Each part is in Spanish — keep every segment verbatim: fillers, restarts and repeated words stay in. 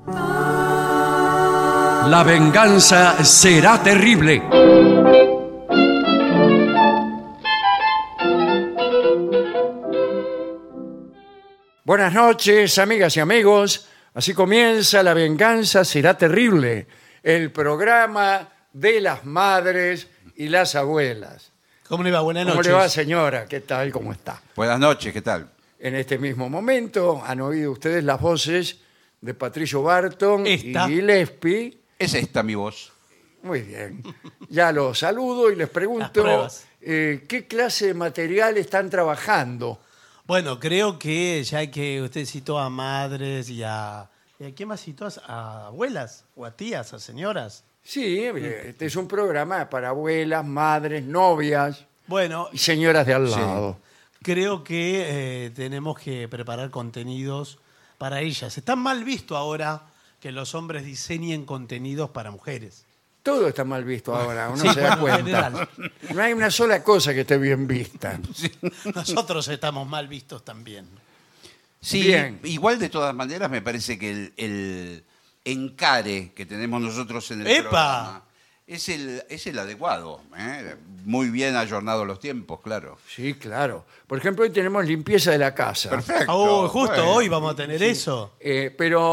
La venganza será terrible. Buenas noches, amigas y amigos. Así comienza La venganza será terrible, el programa de las madres y las abuelas. ¿Cómo le va? Buenas ¿Cómo noches. le va, señora? ¿Qué tal? ¿Cómo está? Buenas noches, ¿qué tal? En este mismo momento han oído ustedes las voces de Patricio Barton Esta. y Gillespie. Es esta mi voz. Muy bien. Ya los saludo y les Las pregunto pruebas. eh, qué clase de material están trabajando. Bueno, creo que ya que usted citó a madres y a... ¿y a quién más citó? ¿A abuelas? ¿O a tías? ¿A señoras? Sí, eh, este es un programa para abuelas, madres, novias Bueno, y señoras de al lado. creo que eh, tenemos que preparar contenidos para ellas. Está mal visto ahora que los hombres diseñen contenidos para mujeres. Todo está mal visto ahora, uno Sí, se da bueno, en cuenta. general. No hay una sola cosa que esté bien vista. Nosotros estamos mal vistos también. Sí, Bien. igual de todas maneras me parece que el, el encare que tenemos nosotros en el ¡Epa! programa es el, es el adecuado. ¿eh? Muy bien ayornados los tiempos, claro. Sí, claro. Por ejemplo, hoy tenemos limpieza de la casa. Perfecto. Oh, justo bueno. hoy vamos a tener eso. Eh,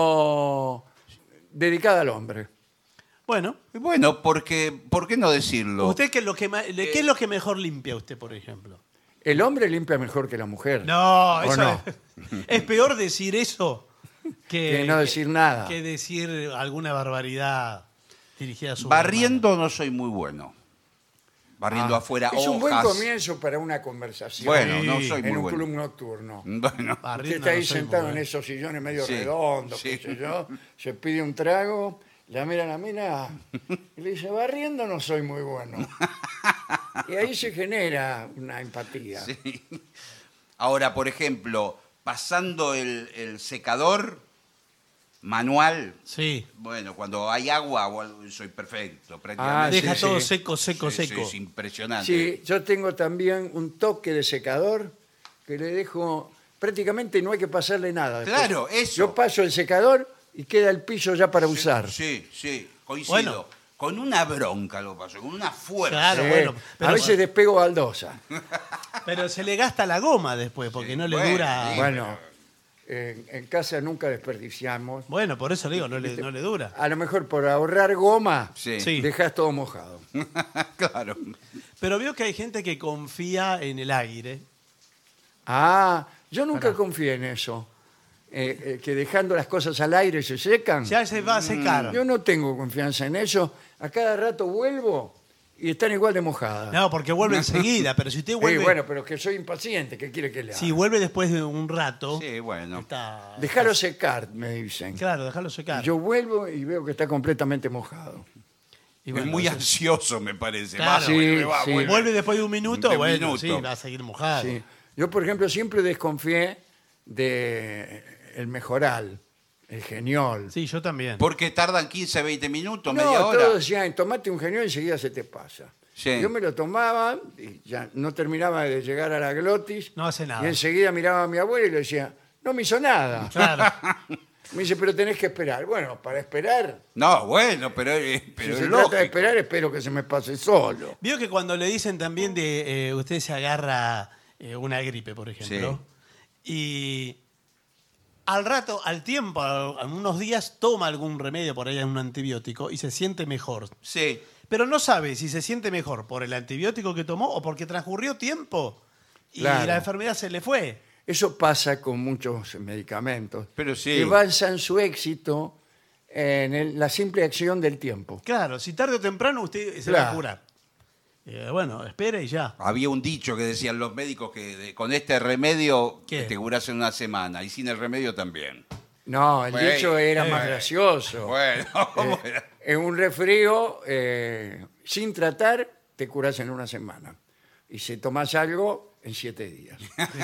pero dedicada al hombre. Bueno, Y Bueno, porque, ¿por qué no decirlo? ¿usted qué es lo que, ma- le- qué es lo que mejor limpia usted, por ejemplo? El hombre limpia mejor que la mujer. No, ¿O eso no? Es, es peor decir eso que, Que no decir nada. que decir alguna barbaridad dirigida a su Barriendo no soy muy bueno. Barriendo Ah, afuera es un buen hojas. comienzo para una conversación. Bueno, Sí. no soy en muy un bueno. club nocturno. Bueno, Usted Barriendo está ahí no soy muy sentado en bueno. esos sillones medio Sí, redondos, sí. qué sé yo, se pide un trago, la mira a la mina y le dice, barriendo no soy muy bueno. Y ahí se genera una empatía. sí. Ahora, por ejemplo, pasando el, el secador manual, Sí, bueno, cuando hay agua o algo, soy perfecto, prácticamente. Ah, deja sí, todo sí. seco, seco, Sí, sí, seco. es impresionante. Sí, yo tengo también un toque de secador que le dejo, prácticamente no hay que pasarle nada. Después, Claro, eso. Yo paso el secador y queda el piso ya para usar. Sí, sí, coincido. Bueno. Con una bronca lo paso, con una fuerza. Claro. Sí, bueno, a pero- veces despego baldosa. Pero se le gasta la goma después, porque Sí, no le bueno, dura. sí. Bueno, en, en casa nunca desperdiciamos. Bueno, por eso le digo, no le, no le dura. A lo mejor por ahorrar goma, Sí, Sí. dejas todo mojado. claro. Pero veo que hay gente que confía en el aire. Ah, yo nunca confié en eso. Eh, eh, que dejando las cosas al aire se secan. Ya se va a secar. Yo no tengo confianza en eso. A cada rato vuelvo y están igual de mojadas. No, porque vuelve enseguida, pero si usted Sí, vuelve. bueno, pero que soy impaciente. ¿Qué quiere que le haga? Si vuelve después de un rato. Sí, bueno. Está. Déjalo secar, me dicen. Claro, déjalo secar. Yo vuelvo y veo que está completamente mojado. Y bueno, es muy entonces, ansioso, me parece. Claro. Va, vuelve, Sí, va, sí. vuelve. vuelve después de un minuto, De un bueno, minuto. sí, va a seguir mojado. Sí. Yo, por ejemplo, siempre desconfié de el mejoral, el geniol. Sí, yo también. Porque tardan quince, veinte minutos, No, media hora. todos decían, tomate un geniol y enseguida se te pasa. Sí. Yo me lo tomaba y ya no terminaba de llegar a la glotis. No hace nada. Y enseguida miraba a mi abuela y le decía, no me hizo nada. Claro. Me dice, pero tenés que esperar. Bueno, para esperar, No, bueno, pero, eh, pero si es se trata de lógico. esperar, espero que se me pase solo. Vio que cuando le dicen también de eh, usted se agarra eh, una gripe, por ejemplo, y al rato, al tiempo, a- en unos días, toma algún remedio por ahí, un antibiótico, y se siente mejor. Sí. Pero no sabe si se siente mejor por el antibiótico que tomó o porque transcurrió tiempo y Claro. la enfermedad se le fue. Eso pasa con muchos medicamentos. Pero sí. Que basan su éxito en el- la simple acción del tiempo. Claro, si tarde o temprano usted se Claro. va a curar. Eh, bueno, espere y ya. Había un dicho que decían los médicos que de- con este remedio ¿Qué? te curas en una semana y sin el remedio también. No, el Bueno, dicho era más eh, gracioso. Bueno, ¿cómo Eh, era? en un resfrío, eh, sin tratar, te curas en una semana. Y si tomas algo, en siete días.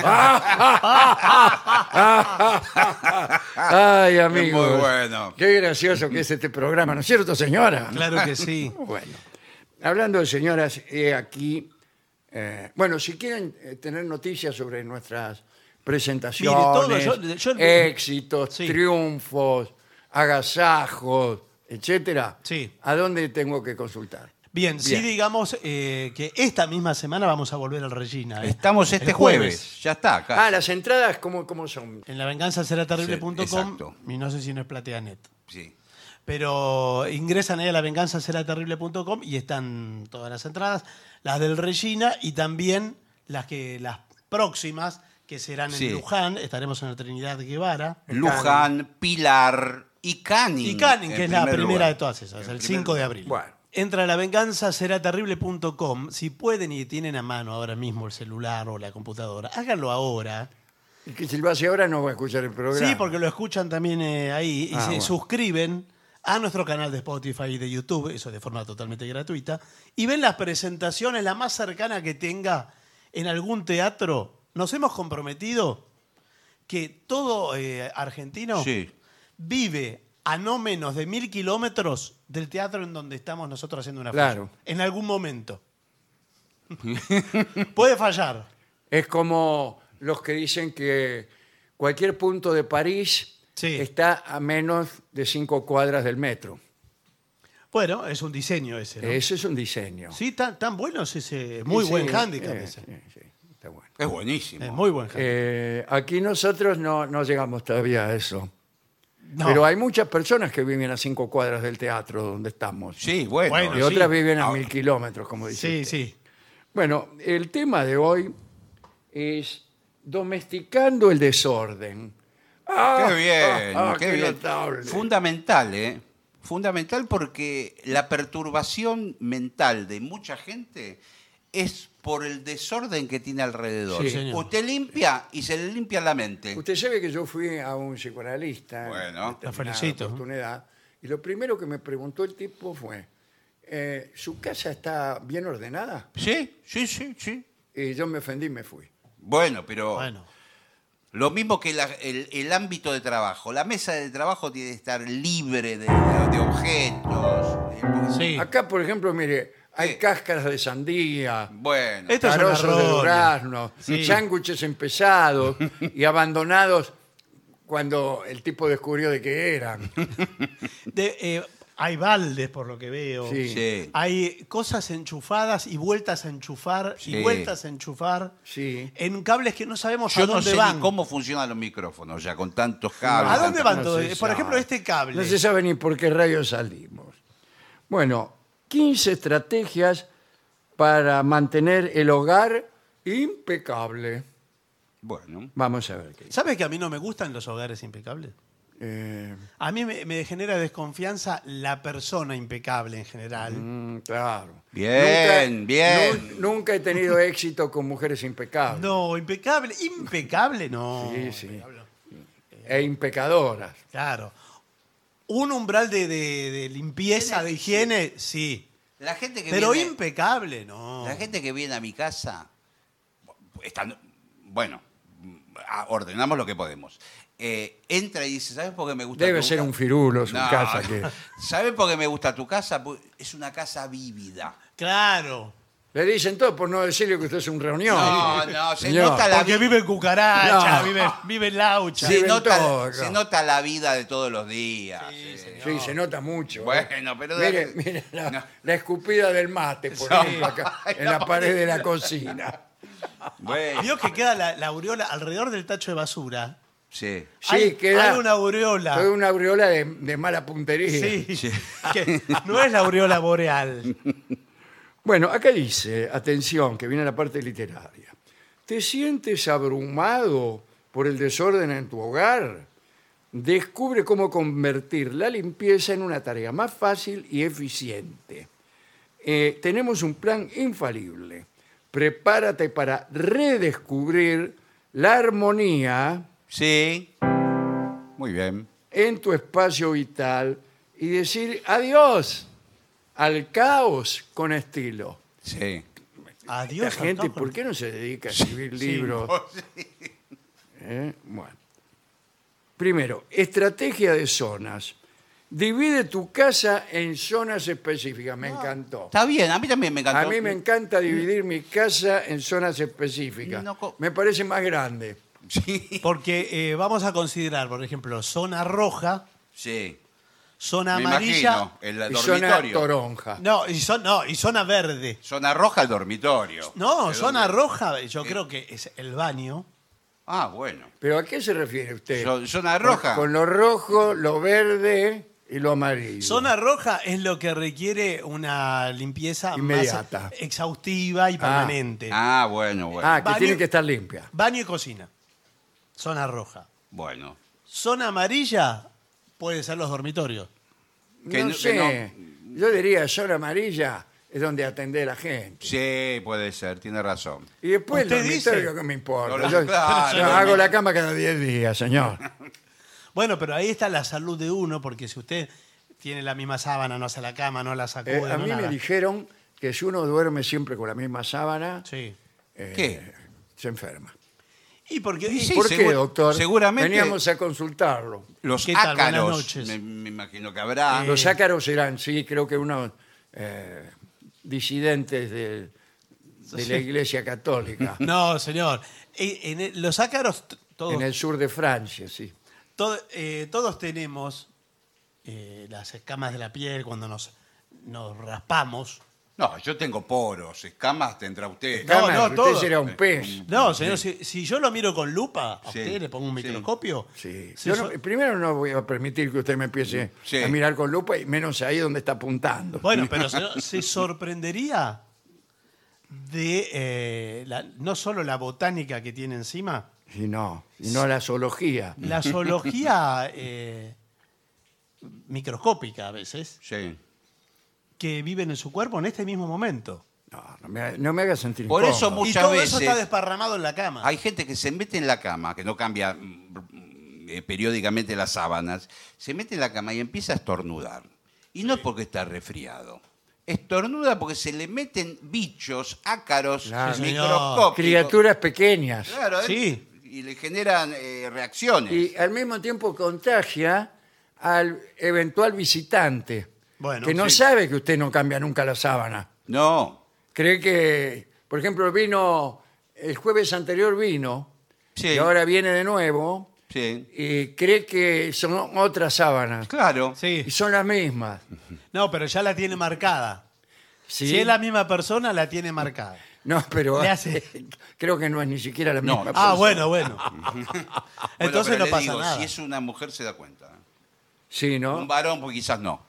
Ay, amigo. muy bueno. Qué gracioso que es este programa, ¿no es cierto, señora? Claro que sí. Bueno, hablando de señoras, he aquí. eh, bueno, si quieren eh, tener noticias sobre nuestras presentaciones, Mire, todo, yo- yo- éxitos, Sí. triunfos, agasajos, etcétera, Sí. ¿a dónde tengo que consultar? Bien, sí Bien. digamos eh, que esta misma semana vamos a volver al Regina. ¿eh? Estamos este El jueves. Ya está, acá. Ah, las entradas, ¿cómo, cómo son? En lavenganzaseraterrible punto Sí, com exacto. y no sé si no es Plateanet. Sí. Pero ingresan ahí a lavenganzaseraterrible punto com y están todas las entradas, las del Regina y también las que las próximas que serán en Sí. Luján, estaremos en la Trinidad Guevara. Luján, Pilar y Canning. Y Canning, en que es la primer primera lugar. de todas esas, En el primer cinco de lugar. abril. Bueno. Entra a lavenganzaseraterrible punto com, si pueden y tienen a mano ahora mismo el celular o la computadora, háganlo ahora. Y que si lo hace ahora no va a escuchar el programa. Sí, porque lo escuchan también eh, ahí y Ah, se bueno. suscriben a nuestro canal de Spotify y de YouTube, eso de forma totalmente gratuita, y ven las presentaciones, la más cercana que tenga en algún teatro. Nos hemos comprometido que todo eh, argentino Sí. vive a no menos de mil kilómetros del teatro en donde estamos nosotros haciendo una Claro. función. En algún momento. Puede fallar. Es como los que dicen que cualquier punto de París Sí. está a menos de cinco cuadras del metro. Bueno, es un diseño ese, ¿no? Ese es un diseño. Sí, tan, tan bueno es ese. Muy Sí, buen sí, handicap eh, ese. sí, sí, está bueno. Es buenísimo. Es muy buen handicap. Eh, aquí nosotros no, no llegamos todavía a eso. No. Pero hay muchas personas que viven a cinco cuadras del teatro donde estamos. Sí, bueno. Bueno, Y sí. otras viven a Ah, mil kilómetros, como dice Sí, usted. sí. Bueno, el tema de hoy es domesticando el desorden. ¡Ah! Qué bien, ah, ah, qué qué bien. notable. Fundamental, ¿eh? Fundamental porque la perturbación mental de mucha gente es por el desorden que tiene alrededor. Sí, señor. Usted limpia y se le limpia la mente. Usted sabe que yo fui a un psicoanalista en Bueno. determinada La felicito. oportunidad, y lo primero que me preguntó el tipo fue, eh, ¿su casa está bien ordenada? Sí, sí, sí, sí. Y yo me ofendí y me fui. Bueno, pero Bueno. lo mismo que la- el, el ámbito de trabajo. La mesa de trabajo tiene que estar libre de, de- de objetos. eh, porque- Sí. Acá, por ejemplo, mire, hay Sí. cáscaras de sandía, Bueno, Esto es una carozos de roña. durazno, Sí. sándwiches empezados y abandonados cuando el tipo descubrió de qué eran. De, eh, hay baldes, por lo que veo. Sí. sí. Hay cosas enchufadas y vueltas a enchufar Sí. y vueltas a enchufar Sí. en cables que no sabemos Yo a no dónde sé van. ni cómo funcionan los micrófonos ya con tantos cables. ¿A dónde tantas- van no todos? se Por sabe. ejemplo, este cable. No se sabe ni por qué rayos salimos. Bueno, quince estrategias para mantener el hogar impecable. Bueno, Vamos a ver qué. ¿Sabes que a mí no me gustan los hogares impecables? Eh, A mí me, me genera desconfianza la persona impecable en general. mm, claro. Bien, bien. nun- nunca he tenido éxito con mujeres impecables. No, impecable, impecable, no. Sí, sí. E impecadoras. Claro. Un umbral de, de- de limpieza, de higiene, sí. la gente que Pero viene, impecable, no. la gente que viene a mi casa, estando, bueno, ah, ordenamos lo que podemos. Eh, entra y dice, ¿sabes por qué me gusta Debe tu ser ca-?" un firulo su No, casa. no. Que... ¿Sabes por qué me gusta tu casa? Porque es una casa vívida. Claro. Le dicen todo por no decirle que usted es un reunión. No, no, se Señor. nota la Porque vida. vive en cucaracha, No. vive, vive en laucha. Se Viven nota, todo, se claro. nota la vida de todos los días. Sí, eh. señor. Sí, se nota mucho. ¿eh? Bueno, pero Mire, dale- mire la, No. la escupida del mate por No. ejemplo, acá, en la pared de la cocina. Bueno, Vio que queda la, la aureola alrededor del tacho de basura. sí. Sí, hay, queda hay una aureola. toda una aureola de, de mala puntería. Sí, Sí. que no es la aureola boreal. Bueno, acá dice, atención, que viene la parte literaria. ¿Te sientes abrumado por el desorden en tu hogar? Descubre cómo convertir la limpieza en una tarea más fácil y eficiente. Eh, tenemos un plan infalible. Prepárate para redescubrir la armonía Sí. Muy bien. en tu espacio vital y decir adiós al caos con estilo. Sí. Adiós. La gente, Antonio. ¿por qué no se dedica a escribir libros? ¿Eh? Bueno. Primero, estrategia de zonas. Divide tu casa en zonas específicas. Me encantó. Está bien, a mí también me encantó. A mí me encanta dividir mi casa en zonas específicas. No co- Me parece más grande. Sí. Porque eh, vamos a considerar, por ejemplo, zona roja Sí. Zona Me amarilla. imagino, el Y zona dormitorio. toronja. No, y son, no, y zona verde. Zona roja, el dormitorio. No, ¿De zona dónde? roja, yo creo que es el baño. Ah, bueno. ¿Pero a qué se refiere usted? Zo- Zona roja. Con, con lo rojo, lo verde y lo amarillo. Zona roja es lo que requiere una limpieza Inmediata. más exhaustiva y permanente. Ah, bueno, bueno. Ah, que Baño- tiene que estar limpia. Baño y cocina. Zona roja. Bueno. Zona amarilla puede ser los dormitorios. Que no no- que sé. Yo diría, zona amarilla es donde atende la gente. Sí, puede ser, tiene razón. Y después el ¿Usted dormitorio, dice? ¿qué me importa? No, no, Yo, claro, yo no, hago no. la cama cada diez días, señor. Bueno, pero ahí está la salud de uno, porque si usted tiene la misma sábana, no hace la cama, no la sacude, Eh, a no mí me nada. dijeron que si uno duerme siempre con la misma sábana, Sí. eh, ¿Qué? se enferma. ¿Y por qué? Y sí, ¿Por qué, segu- doctor? seguramente- Veníamos a consultarlo. Los ¿Qué tal? Buenas ácaros, noches. me, me imagino que habrá. Los ácaros serán, sí, creo que unos eh, disidentes de, de la Iglesia Católica. No, señor. Eh, En el- los ácaros, t- todos, En el sur de Francia, sí. todo- eh, todos tenemos eh, las escamas de la piel cuando nos, nos raspamos. No, yo tengo poros, escamas tendrá usted. No, Cámara, no, usted todo. será un pez. No, señor, si, si yo lo miro con lupa, a Sí, usted le pongo un sí. microscopio. Sí. si Yo so- no- primero no voy a permitir que usted me empiece Sí. a mirar con lupa y menos ahí donde está apuntando. Bueno, pero señor, se sorprendería de eh, la- no solo la botánica que tiene encima, Y no, y no la zoología. la zoología eh, microscópica a veces, Sí. que viven en su cuerpo en este mismo momento. No, no me, no me haga sentir Por eso incómodo. Muchas y todo veces- eso está desparramado en la cama. Hay gente que se mete en la cama, que no cambia mm, eh, periódicamente las sábanas, se mete en la cama y empieza a estornudar. Y no es porque está resfriado. Estornuda porque se le meten bichos, ácaros, Claro. Sí, señor. microscópicos. Criaturas pequeñas. Claro, ¿eh? Sí. Y le generan eh, reacciones. Y al mismo tiempo contagia al eventual visitante, Bueno, que no sí. sabe que usted no cambia nunca la sábana. No. Cree que, por ejemplo, vino, el jueves anterior vino, Sí. y ahora viene de nuevo, Sí. y cree que son otras sábanas. Claro. Sí. Y son las mismas. No, pero ya la tiene marcada. ¿Sí? Si es la misma persona, la tiene marcada. No, pero Le hace- creo que no es ni siquiera la No. misma. Ah, persona. bueno, bueno. Bueno, Entonces pero no le pasa digo, nada. Si es una mujer se da cuenta. Sí, ¿no? Un varón, pues quizás no.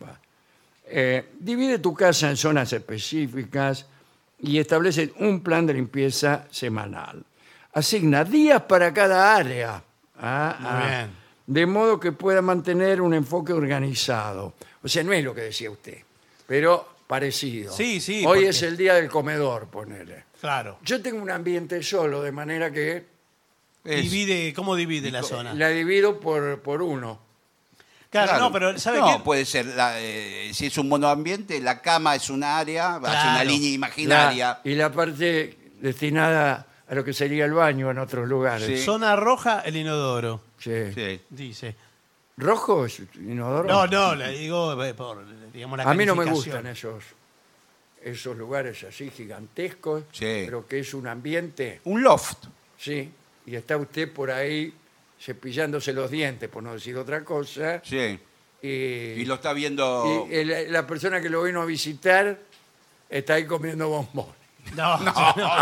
Eh, divide tu casa en zonas específicas y establece un plan de limpieza semanal. Asigna días para cada área. Ah, Muy ah. bien. De modo que pueda mantener un enfoque organizado. O sea, no es lo que decía usted, pero parecido. Sí, sí, Hoy porque- es el día del comedor, ponele. Claro. Yo tengo un ambiente solo, de manera que Es- Divide, ¿cómo divide la zona? la divido por, por uno. Claro, Claro. no, pero ¿sabe No, qué? puede ser, la, eh, si es un monoambiente, la cama es un área, hace una Claro. línea La- imaginaria. y la parte destinada a lo que sería el baño en otros lugares. Sí. Zona roja, el inodoro, Sí. Sí. dice. ¿Rojo es inodoro? No, no, le digo eh, por, digamos, la A mí no me calificación. gustan esos, esos lugares así gigantescos, Sí. pero que es un ambiente, Un loft. sí, y está usted por ahí cepillándose los dientes, por no decir otra cosa, Sí. y, Y lo está viendo. y el- la persona que lo vino a visitar está ahí comiendo bombón. No, No,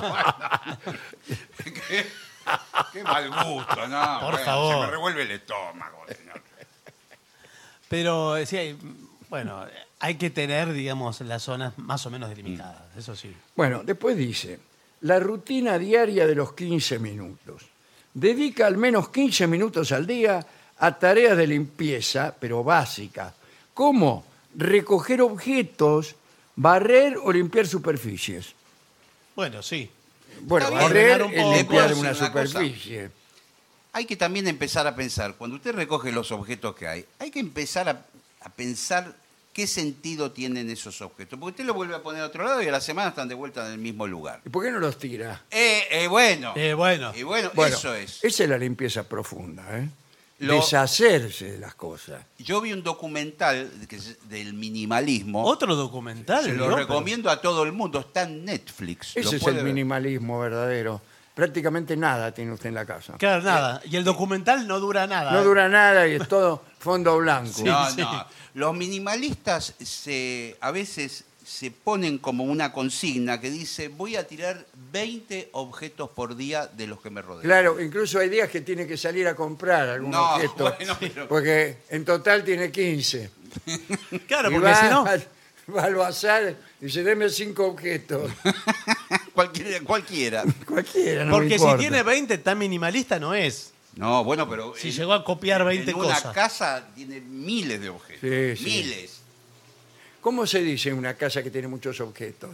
qué, qué mal gusto, ¿no? Por Bueno, favor. Se me revuelve el estómago, señor. pero eh, sí, hay- bueno, hay que tener, digamos, las zonas más o menos delimitadas, eso sí. Bueno, después dice, la rutina diaria de los quince minutos. Dedica al menos quince minutos al día a tareas de limpieza, pero básicas, como recoger objetos, barrer o limpiar superficies. Bueno, sí. Bueno, Está bien, barrer ordenar un es poco, limpiar decir una una cosa. superficie. Hay que también empezar a pensar, cuando usted recoge los objetos que hay, hay que empezar a, a pensar qué sentido tienen esos objetos. Porque usted lo vuelve a poner a otro lado y a la semana están de vuelta en el mismo lugar. ¿Y por qué no los tira? Eh, eh, bueno. Eh, bueno. Y bueno, Bueno, eso es. esa es la limpieza profunda, ¿eh? Lo- Deshacerse de las cosas. Yo vi un documental que es del minimalismo. Otro documental. Se lo ¿no? recomiendo a todo el mundo. Está en Netflix. Lo Ese es puede el ver. minimalismo verdadero. prácticamente nada tiene usted en la casa. Claro, nada. Y el documental no dura nada. No ¿eh? dura nada y es todo fondo blanco. No, sí. no. Los minimalistas se, a veces se ponen como una consigna que dice voy a tirar veinte objetos por día de los que me rodean. Claro, incluso hay días que tiene que salir a comprar algún No, objeto, bueno, pero- porque en total tiene quince. Claro, Y porque va, si no. al- va al bazar y dice, deme cinco objetos. Cualquiera, cualquiera. Cualquiera, no me Porque si importa. tiene veinte, tan minimalista no es. No, bueno, pero... Si en- llegó a copiar veinte en una cosas. casa tiene miles de objetos. Sí, sí. Miles. ¿Cómo se dice en una casa que tiene muchos objetos?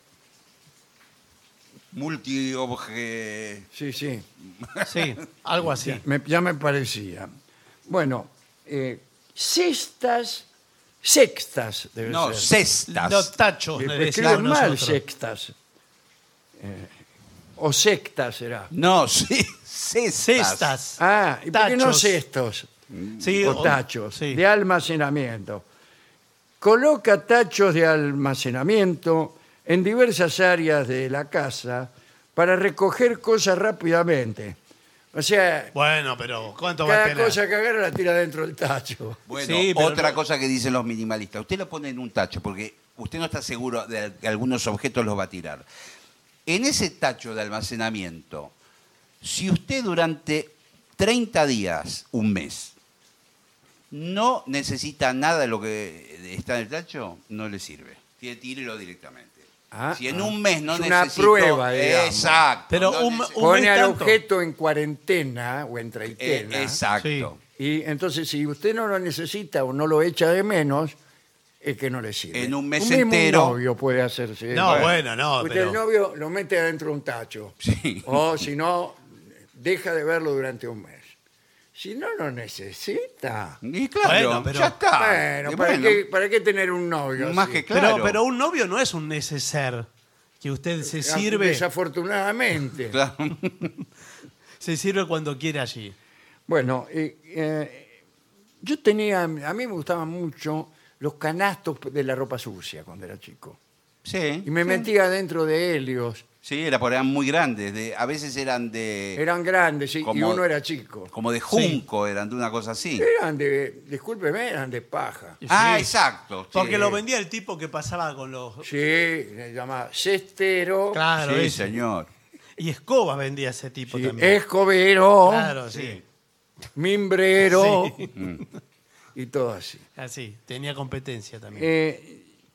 Multiobje... Sí, sí, Sí, algo así. me- ya me parecía. Bueno, eh, cestas, sextas debe No, ser. cestas. Los tachos, Eh, le escriben decimos mal nosotros. sextas. Eh, o sectas será. No, sí, cestas. Cestas. Ah, ¿y por qué no Tachos. cestos? Sí, O o- tachos sí. de almacenamiento. Coloca tachos de almacenamiento en diversas áreas de la casa para recoger cosas rápidamente. O sea, Bueno, pero ¿cuánto va a cada tener? cosa que agarra la tira dentro del tacho. Bueno, Sí, pero otra no- cosa que dicen los minimalistas. Usted lo pone en un tacho porque usted no está seguro de que algunos objetos los va a tirar. En ese tacho de almacenamiento, si usted durante treinta días, un mes, no necesita nada de lo que está en el tacho, no le sirve. Tiene tírelo directamente. Ah, si en ah. un mes no Es una necesito... prueba, digamos. Exacto. Pero no un- nece- un- Pone mes al tanto. objeto en cuarentena o en eh, treintena. exacto. Y entonces, si usted no lo necesita o no lo echa de menos, es que no le sirve. En un mes mismo entero- Un novio puede hacerse. No, eso. bueno, no, Usted pero- el novio lo mete adentro de un tacho. Sí. O si no, deja de verlo durante un mes. Si no lo necesita. Y claro, Bueno, pero- ya está. Bueno, Y ¿para, bueno, qué, ¿para qué tener un novio? Más así? que Pero, claro. pero un novio no es un neceser. Que usted se sirve, Desafortunadamente. Claro. se sirve cuando quiere allí. Bueno, eh, eh, yo tenía, a mí me gustaban mucho los canastos de la ropa sucia cuando era chico. Sí. Y me sí. metía dentro de helios. Sí, era por eran muy grandes. De, a veces eran de. Eran grandes sí, y Como- uno era chico. como de junco, eran de una cosa así. Eran de, discúlpeme, eran de paja. Ah, Sí. exacto. sí. Porque lo vendía el tipo que pasaba con los... Sí, se llama cestero, Claro, Sí, ese. señor. Y escobas vendía ese tipo sí, también. escobero, Claro, sí. mimbrero Sí. y todo así. Así, tenía competencia también. Eh,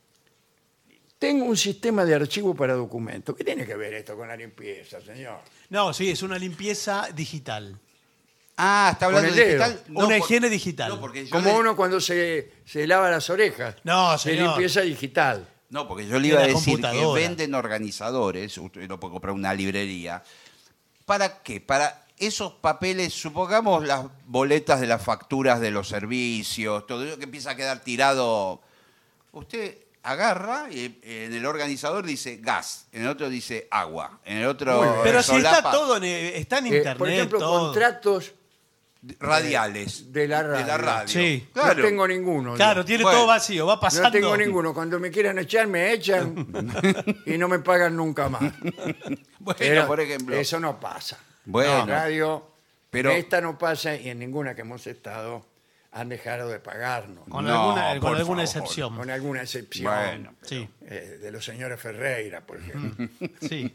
tengo un sistema de archivo para documentos. ¿Qué tiene que ver esto con la limpieza, señor? No, sí, es una limpieza digital. Ah, está hablando Con de el dedo. digital. Una por- higiene digital. No, porque yo Como le, uno cuando se, se lava las orejas. No, de señor. limpieza digital. no, porque yo le De iba a la decir que computadora. venden organizadores, usted lo puede comprar en una librería. ¿Para qué? Para esos papeles, supongamos las boletas de las facturas de los servicios, todo eso que empieza a quedar tirado. Usted agarra y en el organizador dice gas, en el otro dice agua, en el otro Muy bien. Pero si está solapa todo en, está en Eh, internet. por ejemplo, todo. contratos radiales de la radio. de la radio. Sí. Claro. No tengo ninguno. yo. Claro, tiene Bueno, todo vacío, va pasando. No tengo ninguno. Cuando me quieran echar, me echan y no me pagan nunca más. Bueno, Pero por ejemplo. eso no pasa. Bueno, En la radio, pero- esta no pasa y en ninguna que hemos estado han dejado de pagarnos. Con No, alguna, con por alguna favor. excepción. Con alguna excepción. Bueno. Sí, eh, de los señores Ferreira, por ejemplo. sí,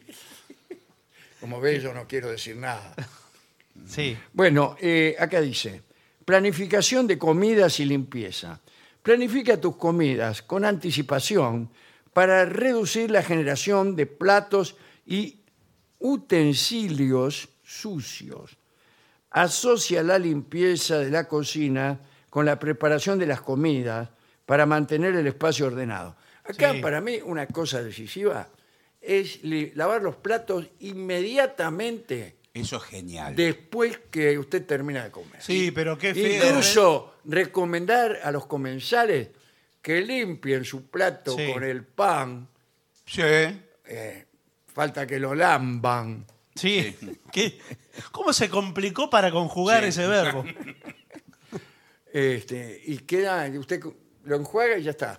Como ve, yo no quiero decir nada. sí. Bueno, eh, acá dice, planificación de comidas y limpieza. Planifica tus comidas con anticipación para reducir la generación de platos y utensilios sucios. Asocia la limpieza de la cocina con la preparación de las comidas para mantener el espacio ordenado. Acá, Sí. para mí, una cosa decisiva es li- lavar los platos inmediatamente Eso es genial. después que usted termina de comer. Sí, pero qué feo. Incluso recomendar a los comensales que limpien su plato Sí. con el pan, Sí. eh, falta que lo lamban. Sí. ¿Qué? ¿Cómo se complicó para conjugar ese verbo? Este, y queda, usted lo enjuaga y ya está.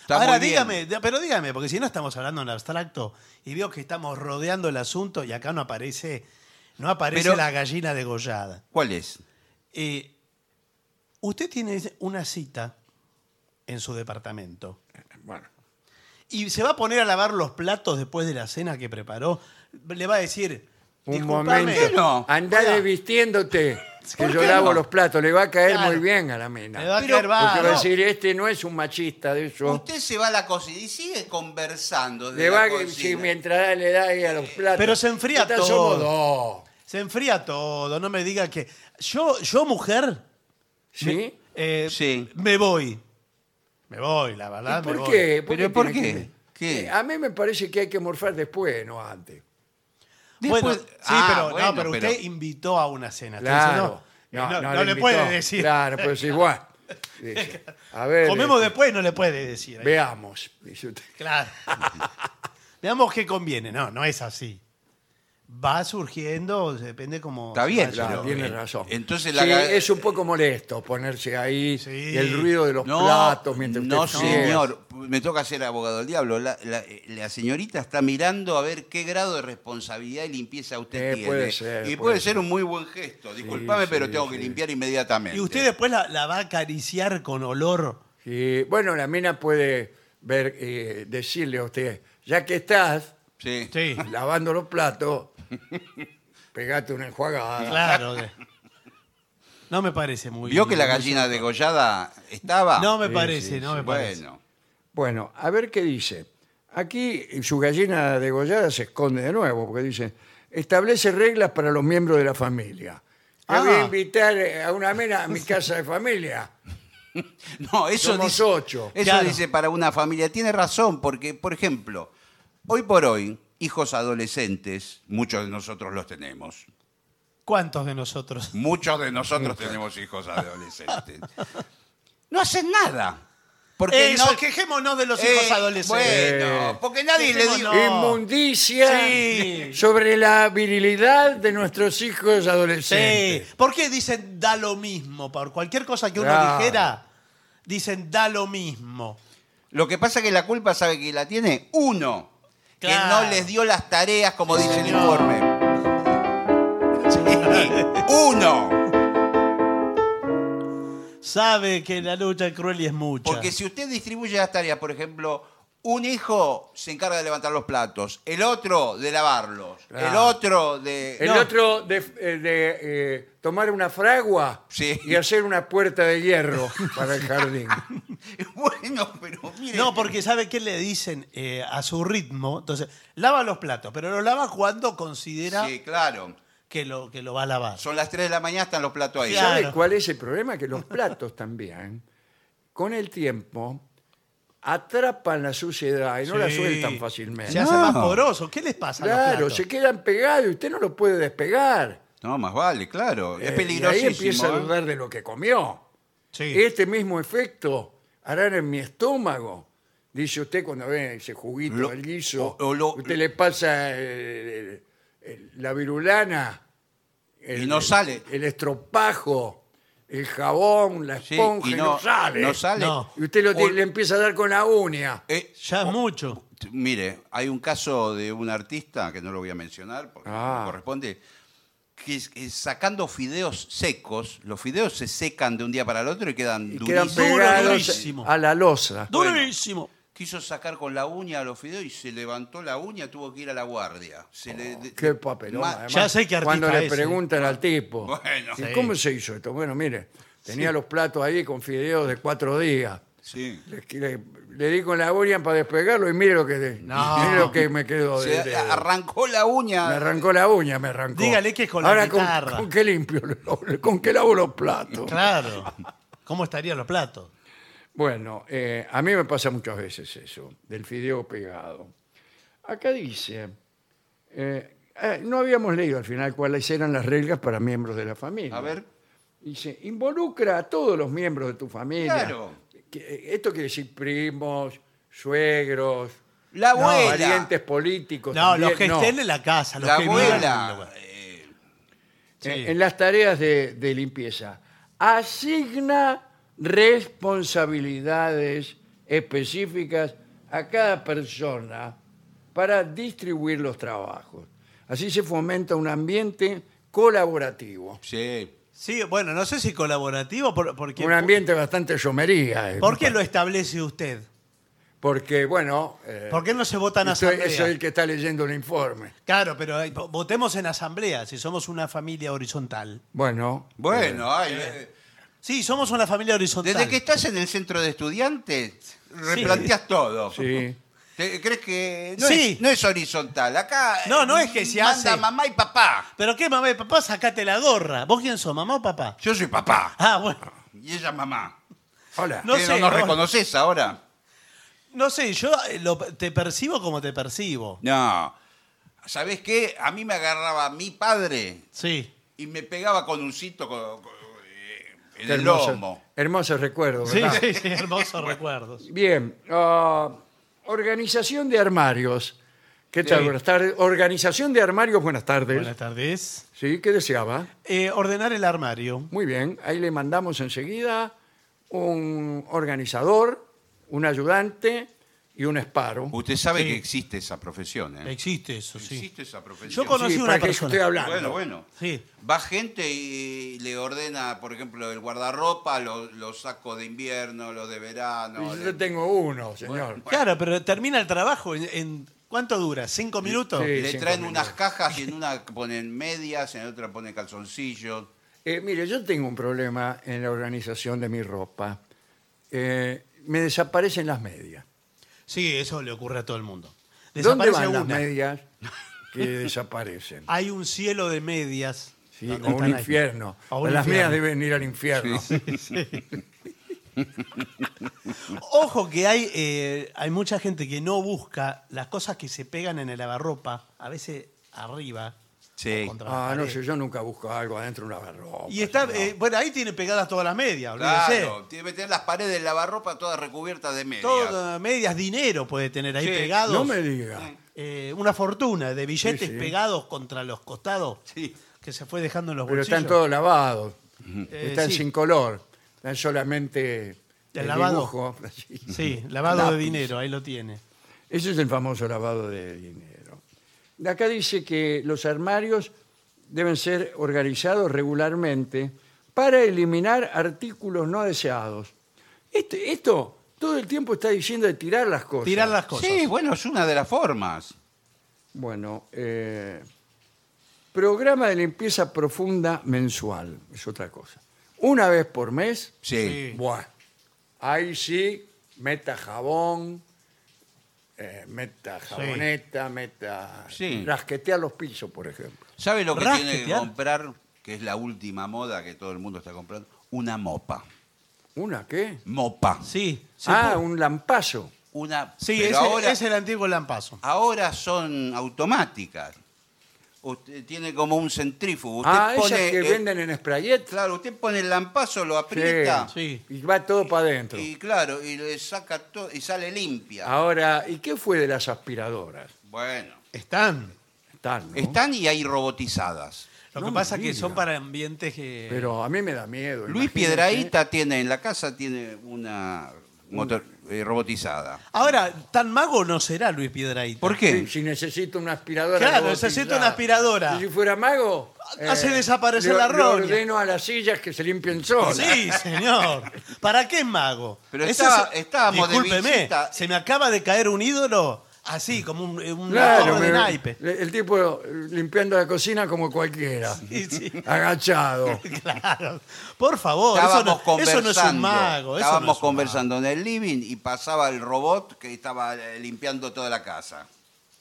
Está Ahora muy bien. dígame, de- pero dígame, porque si no estamos hablando en abstracto y veo que estamos rodeando el asunto y acá no aparece, no aparece Pero- la gallina degollada. ¿Cuál es? Eh, usted tiene una cita en su departamento Bueno, y se va a poner a lavar los platos después de la cena que preparó. Le va a decir, un disculpame, momento. ¿Por qué no? Andá Oiga. desvistiéndote, que ¿Por yo qué lavo no? los platos. Le va a caer Claro. muy bien a la mina. le va a Pero- caer Porque va a bárbaro. decir, este no es un machista de eso. Usted se va a la cocina y sigue conversando de Le va la a cocina. si mientras le da ahí a los platos. Pero se enfría Total, todo. somos dos. Se enfría todo, no me diga que... Yo, yo mujer, ¿Sí? eh, Sí. me voy. Me voy, la verdad, ¿Y me por voy. qué? ¿Pero por tiene qué? que- ¿Qué? Eh, A mí me parece que hay que morfar después, no antes. Bueno, Después- sí, Ah, pero, bueno, no, pero usted pero- invitó a una cena. Claro. Entonces, no, no, no le le invitó. puede decir. Claro, pero si igual. Dice, a ver. Comemos este, después, no le puede decir. Veamos. Dice usted. Claro. Veamos qué conviene. No, no es así. Va surgiendo, depende como... Está bien, vaya. Claro, pero, tiene eh, razón. entonces la Sí, ga- es un poco molesto ponerse ahí Sí. y el ruido de los No, platos mientras no, usted friega. señor. Me toca ser abogado del diablo. La, la- la señorita está mirando a ver qué grado de responsabilidad y limpieza usted Eh, tiene. puede ser, y puede puede ser ser. un muy buen gesto. Disculpame, sí, pero tengo que sí. limpiar inmediatamente. Y usted después la, la va a acariciar con olor. Sí, bueno, la mina puede ver, eh, decirle a usted, ya que estás Sí. Sí, lavando los platos, pegate una enjuagada. claro. No me parece muy... ¿Vio que la muy gallina santo. degollada estaba? No me Sí, parece, sí, no sí. me parece. Bueno. Bueno, a ver qué dice. Aquí su gallina degollada se esconde de nuevo, porque dice, establece reglas para los miembros de la familia. Te Ah. voy a invitar a una mina a mi casa de familia. No, eso Somos dice, ocho. Eso Claro. dice para una familia. Tiene razón, porque, por ejemplo, hoy por hoy, hijos adolescentes, muchos de nosotros los tenemos. ¿Cuántos de nosotros? Muchos de nosotros tenemos hijos adolescentes. No hacen nada. Porque Eso, no, quejémonos de los Eh, hijos adolescentes. Bueno, porque nadie le dio. Dejémonos. Inmundicia Sí. sobre la virilidad de nuestros hijos adolescentes. Sí. ¿Por qué dicen da lo mismo? Por cualquier cosa que uno Claro. dijera, dicen da lo mismo. Lo que pasa es que la culpa, ¿sabe que la tiene? Uno, que Claro. no les dio las tareas como dice el señor. informe. Sí, uno. Sabe que la lucha es cruel y es mucha. Porque si usted distribuye las tareas, por ejemplo, un hijo se encarga de levantar los platos, el otro de lavarlos, Claro. el otro de... El No. otro de, eh, de, eh, tomar una fragua Sí. y hacer una puerta de hierro para el jardín. Bueno, pero mire... No, porque ¿sabe qué le dicen eh, a su ritmo? Entonces, lava los platos, pero los lava cuando considera Sí, claro. que, lo, que lo va a lavar. Son las tres de la mañana, están los platos ahí. Claro. ¿Sabe cuál es el problema? Que los platos también, con el tiempo, atrapan la suciedad y no la Sí. sueltan fácilmente. Se hace No. más poroso. ¿Qué les pasa a los Claro, platos? se quedan pegados y usted no los puede despegar. No, más vale, claro. Es Eh, peligrosísimo. Y ahí empieza a ¿eh? dudar de lo que comió. Sí. Este mismo efecto harán en mi estómago. Dice usted cuando ve ese juguito Lo- del guiso, o- o lo- usted le pasa eh, eh, la virulana, el, Y no sale. el estropajo, el jabón, la Sí, esponja, y y no, no, sale. no sale. No. Y usted lo O- tiene- le empieza a dar con la uña. Eh, Ya es mucho. Mire, hay un caso de un artista, que no lo voy a mencionar porque Ah. no corresponde, que es- es sacando fideos secos, los fideos se secan de un día para el otro y quedan Y quedan durísimos. Duro, pegados durísimo. a la losa. Bueno. Durísimo. Quiso sacar con la uña los fideos y se levantó la uña, tuvo que ir a la guardia. Se le- de- Qué papelón. Ma- además, Ya sé qué artista Cuando le es, ¿eh? preguntan al tipo, Bueno. ¿y Sí. cómo se hizo esto? Bueno, mire, tenía los platos ahí con fideos de cuatro días. Sí. Le, le- le di con la uña para despegarlo y mire lo que, No. mire lo que me quedó. Se de- de- arrancó la uña. me arrancó la uña, me arrancó. Dígale que es con la Ahora, ¿con, guitarra. ¿con qué limpio? ¿Con qué lavo los platos? Claro. ¿Cómo estarían los platos? Bueno, eh, a mí me pasa muchas veces eso, del fideo pegado. Acá dice, eh, eh, no habíamos leído al final cuáles eran las reglas para miembros de la familia. A ver. Dice, involucra a todos los miembros de tu familia. Claro. Que- eh, Esto quiere decir primos, suegros, La no, abuela. parientes políticos. No, también, los que no. estén en la casa, los La que vivan en el abuela. lugar. eh, Sí. En, en las tareas de, de limpieza. Asigna responsabilidades específicas a cada persona para distribuir los trabajos. Así se fomenta un ambiente colaborativo. Sí. Sí, bueno, no sé si colaborativo, por- porque... Un ambiente bastante llomería. eh, ¿Por qué lo establece usted? Porque, bueno... eh, ¿Por qué no se vota en soy, asamblea? soy el que está leyendo el informe. Claro, pero eh, votemos en asamblea, si somos una familia horizontal. Bueno, Bueno, ay, eh, Sí, somos una familia horizontal. desde que estás en el centro de estudiantes, replanteas todo. sí. ¿Te- ¿Crees que no, Sí. es, no es horizontal? Acá No, no es que se manda hace- mamá y papá. ¿Pero qué, mamá y papá? Sacate la gorra. ¿Vos quién sos, mamá o papá? Yo soy papá Ah, bueno. y ella mamá. Hola. No ¿Qué, sé, ¿No nos no. reconoces ahora? No sé, yo eh, lo- te percibo como te percibo. No. ¿Sabés qué? A mí me agarraba mi padre Sí. y me pegaba con un cito con- con- eh, en Qué el hermoso- lomo. Hermosos recuerdos, Sí, ¿verdad? sí, sí, hermosos recuerdos. Bien, ah, organización de armarios. ¿Qué tal? Sí. Buenas tardes. Organización de armarios, buenas tardes. Buenas tardes. Sí, ¿qué deseaba? Eh, ordenar el armario. Muy bien, ahí le mandamos enseguida un organizador, un ayudante y un esparo. Usted sabe Sí. que existe esa profesión, ¿eh? Existe eso, sí. Existe esa profesión. Yo conocí Sí, una ¿para qué persona. estoy hablando? Bueno, bueno. Sí. Va gente y le ordena, por ejemplo, el guardarropa, los, los sacos de invierno, los de verano. Yo le- tengo uno, señor. Claro, pero termina el trabajo en, en- ¿cuánto dura? ¿Cinco minutos? Sí. Le cinco traen minutos. unas cajas y en una ponen medias, en otra ponen calzoncillos. Eh, mire, yo tengo un problema en la organización de mi ropa. Eh, me desaparecen las medias. Sí, eso le ocurre a todo el mundo. ¿Dónde Desaparece van las una. medias que desaparecen? Hay un cielo de medias. Sí, donde o un están ahí. infierno. O un Las infierno. mías deben ir al infierno. Ojo que hay, eh, hay mucha gente que no busca las cosas que se pegan en el lavarropa, a veces arriba. Sí. o contra la Ah, no pared. sé, yo nunca busco algo adentro de una lavarropa. Y está, señor. eh, bueno, ahí tiene pegadas todas las medias, olvídese. Claro, tiene que tener las paredes del lavarropa todas recubiertas de medias. Todas medias, dinero puede tener ahí Sí. pegados. No me diga. Eh, una fortuna de billetes Sí, sí. pegados contra los costados Sí. que se fue dejando en los Pero bolsillos. están todos lavados. Eh, Están sí. sin color. Están solamente El el lavado. dibujo, así. Sí, lavado de Lápiz. dinero, ahí lo tiene. Ese es el famoso lavado de dinero. De acá dice que los armarios deben ser organizados regularmente para eliminar artículos no deseados. Este- esto todo el tiempo está diciendo de tirar las cosas. Tirar las cosas. Sí, bueno, es una de las formas. Bueno, eh, programa de limpieza profunda mensual, es otra cosa. Una vez por mes, Sí. Sí. bueno, ahí sí, meta jabón, eh, meta jaboneta, meta... Sí. Rasquetear los pisos, por ejemplo. ¿Sabe lo que tiene que Rasquetear. comprar? Que es la última moda que todo el mundo está comprando. Una mopa. ¿Una qué? Mopa. Sí, se Ah, pu- un lampazo. Una, sí, pero ese- ahora, es el antiguo lampazo. ahora son automáticas. Usted tiene como un centrífugo. Usted Ah, esas pone, que eh, venden en Sprayet. Claro, usted pone el lampazo, lo aprieta. Sí. Y va todo para adentro. Y claro, y le saca todo y sale limpia. Ahora, ¿y qué fue de las aspiradoras? Bueno. Están. Están, ¿no? Están y hay robotizadas. Lo No que me pasa es que diga. son para ambientes que... Pero a mí me da miedo. Luis imagínese. Piedrahíta tiene en la casa tiene una motor, eh, robotizada. Ahora, tan mago no será Luis Piedrahíta. ¿Por qué? Sí, si necesito una aspiradora. Claro, robotizada. necesito una aspiradora. Y si fuera mago. eh, Hace desaparecer le- la le roña. ordeno a las sillas que se limpien solas. Sí, señor. ¿Para qué es mago? Pero Eso estaba- es- estábamos de Discúlpeme, visita. se me acaba de caer un ídolo así, como un, un Claro, torre de me- naipe. el tipo limpiando la cocina como cualquiera. Sí, sí. Agachado. Claro. Por favor, eso Estábamos no, conversando, eso no es un mago. eso estábamos no es un conversando en el living y pasaba el robot que estaba eh, limpiando toda la casa. mago.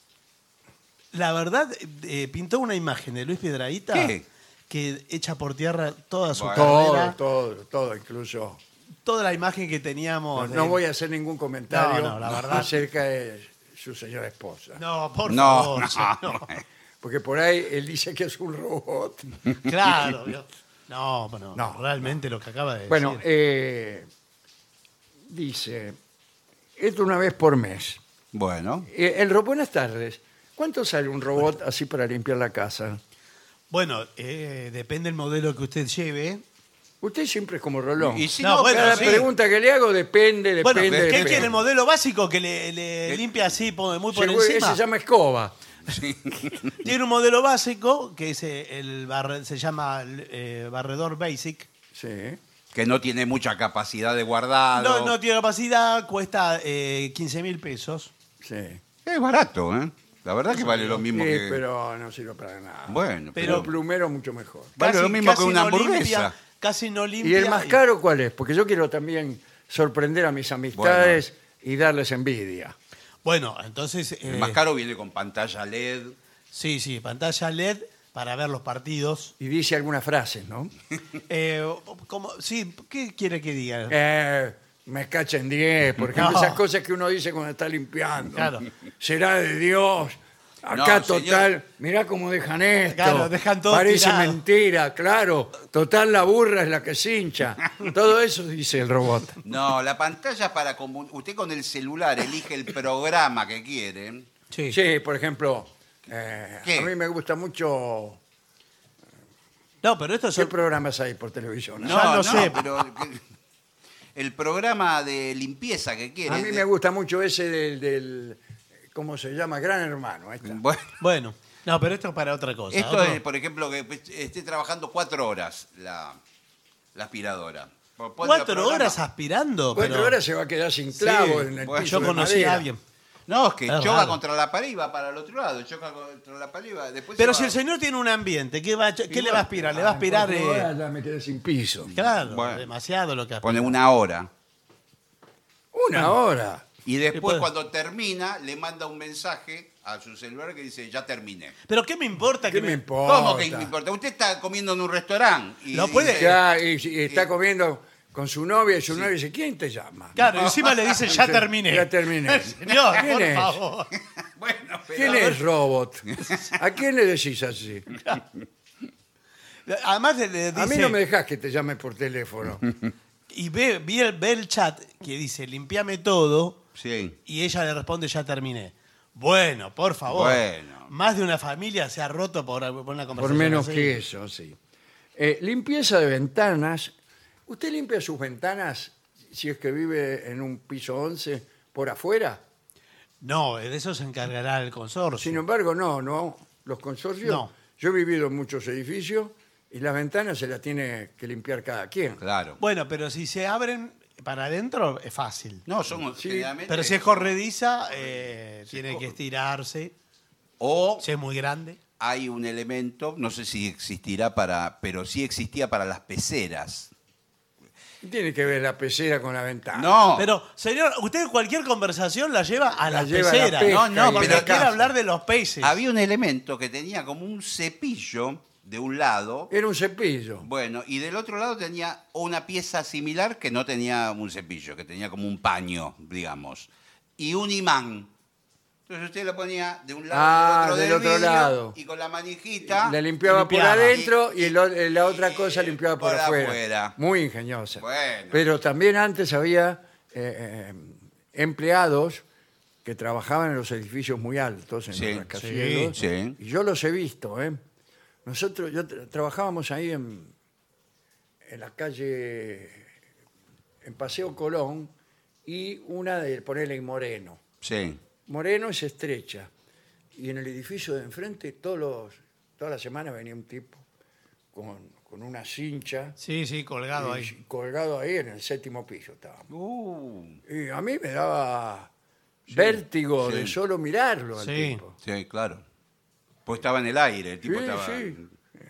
La verdad, eh, pintó una imagen de Luis Piedrahíta ¿Qué? que echa por tierra toda su Bueno. Todo, carrera, todo, todo, incluso. toda la imagen que teníamos. No, de- no voy a hacer ningún comentario No, no, la verdad. acerca de su señora esposa. No, por No, favor, no, señor. Porque por ahí él dice que es un robot. Claro. yo- No, bueno, No, realmente lo que acaba de Bueno, decir. eh, dice, esto una vez por mes. Bueno, Eh, el robot, buenas tardes. ¿Cuánto sale un robot así para limpiar la casa? Bueno, eh, depende del modelo que usted lleve. Usted siempre es como Rolón. Y si No, no, bueno, Cada sí. pregunta que le hago depende, Bueno, depende, ¿qué depende. quiere? ¿El modelo básico que le, le limpia así po- muy por Se- encima? Ese se llama escoba. Tiene un modelo básico que es eh, el barre- se llama eh, barredor basic. Sí. que no tiene mucha capacidad de guardado. No, no tiene capacidad, cuesta eh, quince mil pesos. Sí. Es barato, ¿eh? La verdad que vale lo mismo Sí, que... pero no sirve para nada. Bueno, Pero- Pero plumero mucho mejor. Vale Casi- lo mismo que casi una no hamburguesa. limpia, casi no limpia. ¿Y el más caro cuál es? Porque yo quiero también sorprender a mis amistades y darles envidia. Bueno, entonces... El eh, más caro viene con pantalla L E D. Sí, sí, pantalla L E D para ver los partidos. Y dice algunas frases, ¿no? Eh, como, sí, ¿qué quiere que diga? Eh, me cachen diez, por ejemplo, No. esas cosas que uno dice cuando está limpiando. Claro. Será de Dios. Acá No, total, señor. mirá cómo dejan esto. Claro, dejan todo Parece tirado. mentira, claro. Total, la burra es la que cincha. Todo eso dice el robot. No, la pantalla para... comu- Usted con el celular elige el programa que quiere. Sí. Sí, por ejemplo, eh, ¿Qué? a mí me gusta mucho... No, pero esto ¿Qué son... programas hay por televisión? No, Ya lo sé. pero... que- El programa de limpieza que quiere. A mí de- me gusta mucho ese del, del- ¿cómo se llama? Gran Hermano. Ahí está. Bueno, Bueno, no, pero esto es para otra cosa. esto Otro- es, por ejemplo, que esté trabajando cuatro horas la, la aspiradora. Ponle el ¿Cuatro programa. horas aspirando? Cuatro pero- horas se va a quedar sin clavo Sí, en el bueno, piso Yo de conocí madera. a alguien. No, es que Es choca raro. contra la pared y va para el otro lado. Choca contra la pared y va... Después Pero se si va- el señor tiene un ambiente, ¿qué, va, a- ¿qué le bueno, va a aspirar? Le va a Ah, aspirar... en cuatro eh, horas ya me quedé sin piso. Claro, Bueno. demasiado lo que Pone aspira. una hora. Una hora. Y después, puede- cuando termina, le manda un mensaje a su celular que dice, ya terminé. Pero ¿qué me importa ¿Qué que me me... importa? ¿Cómo que me importa? Usted está comiendo en un restaurante. Y No puede- dice, Ya, y, y está comiendo con su novia y su novia dice, ¿quién te llama? Claro, encima le dice, ya terminé. Ya terminé. Señor, ¿Quién por es? favor. Bueno, pero... ¿Quién es robot? ¿A quién le decís así? Además le, le dice... A mí no me dejas que te llame por teléfono. Y ve, ve el, ve el chat que dice, limpiame todo, Sí. y ella le responde, ya terminé. Bueno, por favor. Bueno. Más de una familia se ha roto por, por una conversación Por menos así. que eso, sí. Eh, limpieza de ventanas. ¿Usted limpia sus ventanas si es que vive en un piso once por afuera? No, de eso se encargará el consorcio. Sin embargo, no, no. Los consorcios. No. Yo he vivido en muchos edificios y las ventanas se las tiene que limpiar cada quien. Claro. Bueno, pero si se abren para adentro es fácil. No, son Sí, generalmente... Pero si es corrediza, eh, tiene que estirarse. O Si es muy grande. hay un elemento, no sé si existirá para... Pero sí existía para las peceras. ¿Qué tiene que ver la pecera con la ventana? No. Pero, señor, usted cualquier conversación la lleva a La las lleva a la peceras. pesca No, no, y porque la quiere caza. hablar de los peces. Había un elemento que tenía como un cepillo de un lado. Era un cepillo. Bueno, y del otro lado tenía una pieza similar que no tenía un cepillo, que tenía como un paño, digamos. Y un imán. Entonces usted lo ponía de un lado Ah, y del otro, del del otro vidrio, lado. y con la manijita. La limpiaba, limpiaba. por adentro y, Y- el o- la otra y- cosa limpiaba por, por afuera. afuera. Muy ingeniosa. Bueno. Pero también antes había eh, eh, empleados que trabajaban en los edificios muy altos, en Sí, los rascacielos. sí, sí. Y yo los he visto. ¿eh? Nosotros, yo tra- trabajábamos ahí en, en la calle, en Paseo Colón, y una de, ponele en Moreno. Sí. Moreno es estrecha. Y en el edificio de enfrente, todos los, todas las semanas venía un tipo con, con una cincha Sí, sí, colgado y ahí. colgado ahí en el séptimo piso estábamos. Uh, Y a mí me daba vértigo sí. de solo mirarlo al Sí. tipo. sí, claro. Pues estaba en el aire, el tipo Sí, estaba... sí.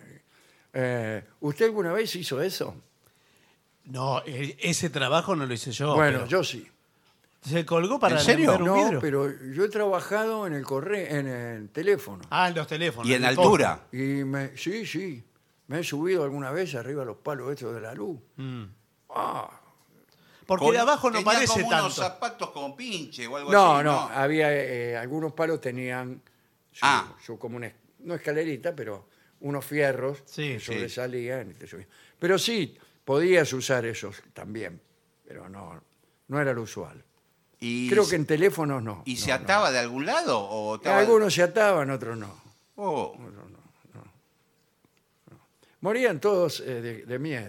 Eh, ¿Usted alguna vez hizo eso? No, e- ese trabajo no lo hice yo. bueno, pero- yo sí. ¿Se colgó para ¿En serio? limpiar un No, vidrio? pero yo he trabajado en el correo, en el teléfono. Ah, en los teléfonos. Y en el altura. Y me, sí, sí. Me he subido alguna vez arriba a los palos estos de la luz. poste. Mm. Ah, Porque Con- de abajo no tenía parece como tanto. unos zapatos con pinche o algo no, así. no, había eh, algunos palos tenían su, Ah. su como una, es- no escalerita, pero unos fierros Sí, que sí. sobresalían y te subían. Pero sí, podías usar esos también, pero no, no era lo usual. Y Creo se- que en teléfonos no. ¿Y no, se no. ataba de algún lado? O estaba- Algunos se ataban, otros no. Oh, Morían todos eh, de, de miedo.